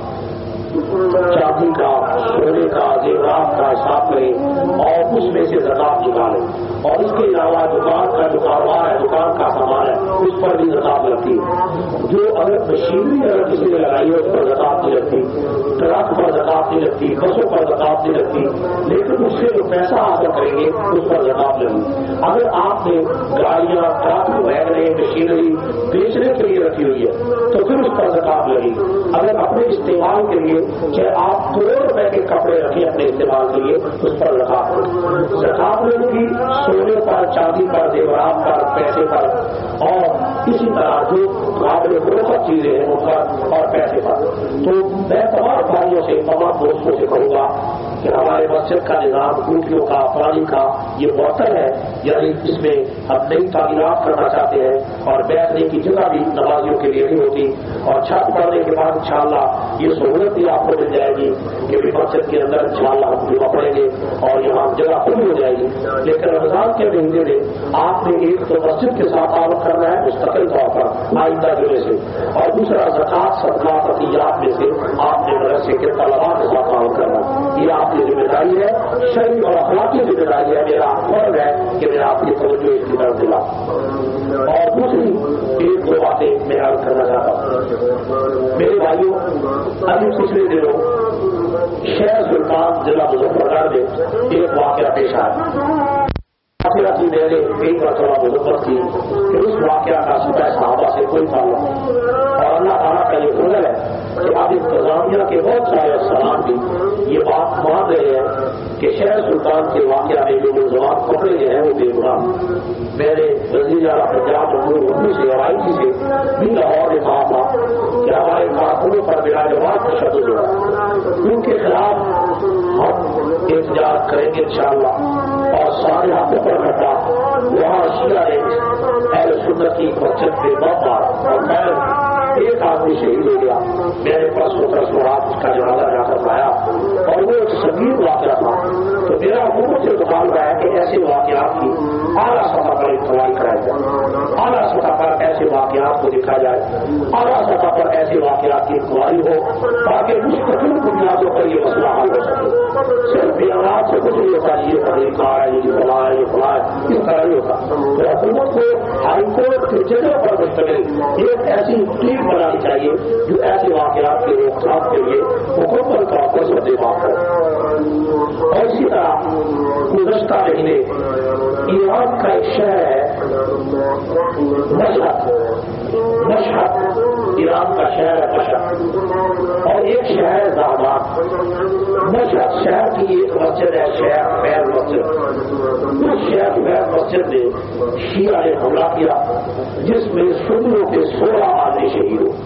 چاندی کا، سونے کا، زیورات کا حساب کریں، اور اس میں سے زکات نکالیں۔ اور اس کے علاوہ دکان کا جو کاروبار ہے، دکان کا سامان ہے، اس پر بھی زکات لگتی ہے۔ جو اگر مشینری اگر کسی نے لگائی ہے اس پر زکات نہیں لگتی، ٹرک پر زکات نہیں لگتی، بسوں پر زکات نہیں لگتی، لیکن اس سے جو پیسہ حاصل کریں گے اس پر زکات لگی۔ اگر آپ نے گاڑیاں، ٹرک، ویگنیں، مشینری بیچنے کے لیے رکھی ہوئی ہے تو پھر اس پر زکات لگی۔ اگر اپنے استعمال کے لیے چاہے آپ دو روپے کے کپڑے رکھیں اپنے استعمال کے لیے اس پر زکات لگی۔ زکات لگی سونے پر، چاندی پر، زیورات پر، پیسے پر، اور اسی طرح جو قابل فروخت چیزیں ہیں ان پر اور پیسے پر۔ تو میں تمام بھائیوں سے، تمام دوستوں سے کہوں گا کہ ہمارے مسجد کا نظام ٹوٹیوں کا، پانی کا یہ معطل ہے، یعنی اس میں ہم نئی تعمیرات کرنا چاہتے ہیں، اور بیٹھنے کی جگہ بھی نمازیوں کے لیے نہیں ہوتی، اور چھت پڑنے کے بعد انشاءاللہ یہ سہولت بھی آپ کو مل جائے گی کہ بھی مسجد کے اندر انشاءاللہ ہم جمعہ پڑیں گے اور یہاں جگہ کھلی ہو جائے گی۔ لیکن رمضان کے مہینے میں آپ نے ایک تو مسجد کے ساتھ تعلق کرنا ہے مستقل طور پر آئندہ جمعے سے، اور دوسرا زکات صدقات عطیات میں سے آپ نے مدرسے کے طلباء کے ساتھ تعلق کرنا، یہ آپ کی ذمہ داری ہے، شرعی اور اخلاقی ذمہ داری ہے۔ میرا فرض ہے کہ میں آپ کی توجہ اس کی طرف دلا۔ اور دوسری ایک دو باتیں میں عرض کرنا چاہتا ہوں میرے بھائیوں، ابھی پچھلے دنوں شہر سلطان ضلع مظفر نگر میں ایک واقعہ پیش آیا۔ واقعہ کی میں نے کئی مرتبہ مذمت کی کہ اس واقعہ کا سطح صحابہ سے کوئی تعلق نہیں، اور اللہ تعالیٰ کا یہ فضل ہے کہ اب انتظامیہ کے بہت سارے افسران بھی یہ بات مان رہے ہیں کہ شہر سلطان کے واقعہ میں جو ملزمان پکڑے گئے ہیں وہ بے گناہ۔ میں نے وزیر اعلیٰ پنجاب اردو سے اور آئی جی سے بھی لاہور نے کہا تھا کہ ہمارے کارکنوں پر بلا جواب تشدد ہوا، ان کے خلاف ہم احتجاج کریں گے انشاءاللہ، اور سارے ہاتھوں پر رکھا وہاں شیعہ نے اہل سنت کی مسجد میں بم مارا اور میں ایک آدمی شہید ہو گیا۔ میں نے پرسوں پرسوں رات اس کا جنازہ جا کر لایا، اور وہ ایک سنگین واقعہ تھا۔ تو میرا حکومت سے مطالبہ ہے کہ ایسے واقعات کی اعلیٰ سطح پر انتظامی کرائی جائے، اعلیٰ سطح پر ایسے واقعات کو دکھا جائے، اعلیٰ سطح پر ایسے واقعات کی انکوائری ہو تاکہ مستقل بنیادوں پر یہ مسئلہ حل ہو سکے۔ صرف بیانات سے کچھ نہیں ہوتا، یہ طریقہ ہے، یہ فلاں ہے، یہ فلاں ہے، اس طرح نہیں ہوتا۔ تو حکومت کو ہائی کورٹ کی جگہ پر مشتمل ایک ایسی ٹیم بنانی چاہیے جو ایسے واقعات کی روک تھام کے لیے حکومت کا فرض دفاع کرے۔ اور اسی طرح گزشتہ مہینے ایران کا ایک شہر ہے مشہد، مشہد ایران کا شہر ہے مشہد، اور ایک شہر ہے زہبان۔ دوران مشہد شہر کی ایک مسجد ہے شیخ فیض مسجد، اس شیخ فیض مسجد میں شیعہ نے حملہ کیا جس میں سنیوں کے سولہ آدمی شہید ہوئے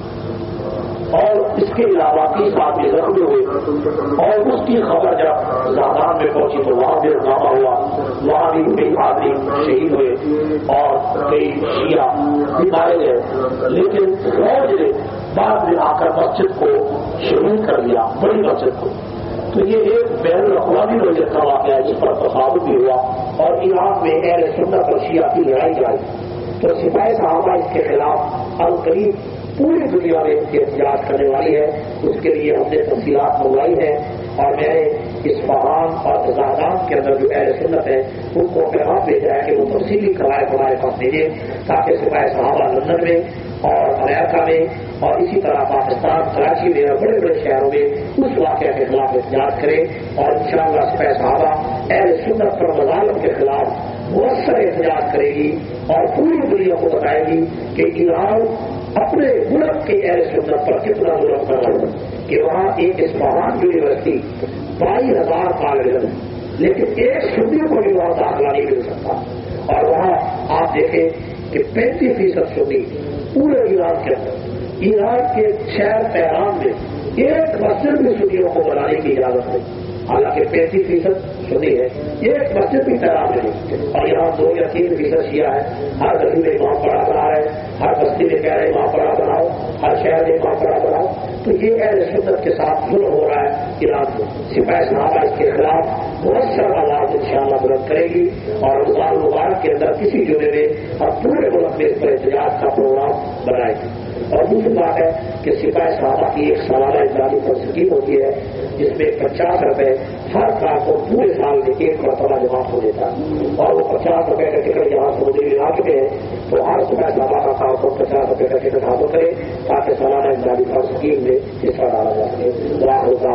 اور اس کے علاوہ تیس آدمی زخمی ہوئے، اور اس کی خبر جب زادان میں پہنچی تو وہاں بھی ہنگامہ ہوا، وہاں بھی کئی آدمی شہید ہوئے اور کئی شیعہ بھی مارے گئے، لیکن فوج نے بعد میں آ کر مسجد کو شہید کر دیا، بڑی مسجد کو۔ تو یہ ایک بین الاقوامی وجہ کا واقعہ ہے جس پر تصادم بھی ہوا اور ایران میں اہل سنت اور شیعہ کی لڑائی جاری، تو سپاہی صحابہ اس کے خلاف عنقریب پوری دنیا میں احتجاج کرنے والی ہے۔ اس کے لیے ہم نے تفصیلات منگوائی ہیں اور میں نے اصفہان اور زادان کے اندر جو اہل سنت ہیں ان کو پیغام بھیجا ہے کہ وہ تفصیلی قواعد ہمارے پاس بھیجیں تاکہ سپاہی صحابہ لندن میں اور امریکہ میں اور اسی طرح پاکستان کراچی میں اور بڑے بڑے شہروں میں اس واقعہ کے خلاف احتجاج کریں اور انشاءاللہ سپاہی صحابہ اہل سنت پر مظالم کے خلاف مؤثر احتجاج کرے گی اور پوری دنیا کو بتائے گی کہ ایران اپنے ملک کے اہل سنت پر کتنا ظلم کر رہا ہے، کہ وہاں ایک اصفہان یونیورسٹی بائیس ہزار طالب علم لیکن ایک سنی کو بھی وہاں داخلہ نہیں مل سکتا، اور وہاں آپ دیکھیں کہ پینتیس فیصد سنی پورے ایران کے اندر، ایران کے شہر تہران میں ایک مسجد بھی سنیوں کو بنانے کی اجازت نہیں، حالانکہ پینتیس فیصد سنی ہے، ایک مسجد بھی تیار نہیں، اور یہاں دو یا تین فیصد شیعہ ہے، ہر گلی میں امام پڑا بنا رہے ہیں، ہر بستی میں کہہ رہے ہیں امام پڑا بناؤ، ہر شہر میں امام پڑا بناؤ، تو یہ اہل سنت کے ساتھ ظلم ہو رہا ہے ایران میں۔ سپاہی صحابہ اس کے خلاف مؤثر آواز انشاءاللہ بلند کرے گی اور رمضان مبارک کے اندر کسی جمعے میں ہم پورے ملک میں اس پر احتجاج کا پروگرام بنائیں گے۔ اور دوسری بات ہے کہ سپاہی صحابہ کی ایک سالانہ امدادی اسکیم ہوتی ہے جس میں پچاس روپے ہر سال کو پورے سال میں ایک مرتبہ جمع ہو دیتا ہے، اور وہ پچاس روپے کا ٹکٹ یہاں سعودی علاقے میں ہے تو ہر سپاہی صحابہ کا کام کو پچاس روپے کا ٹکٹ حاصل کرے تاکہ سالانہ امدادی اسکیم میں حصہ ڈالا جا سکے۔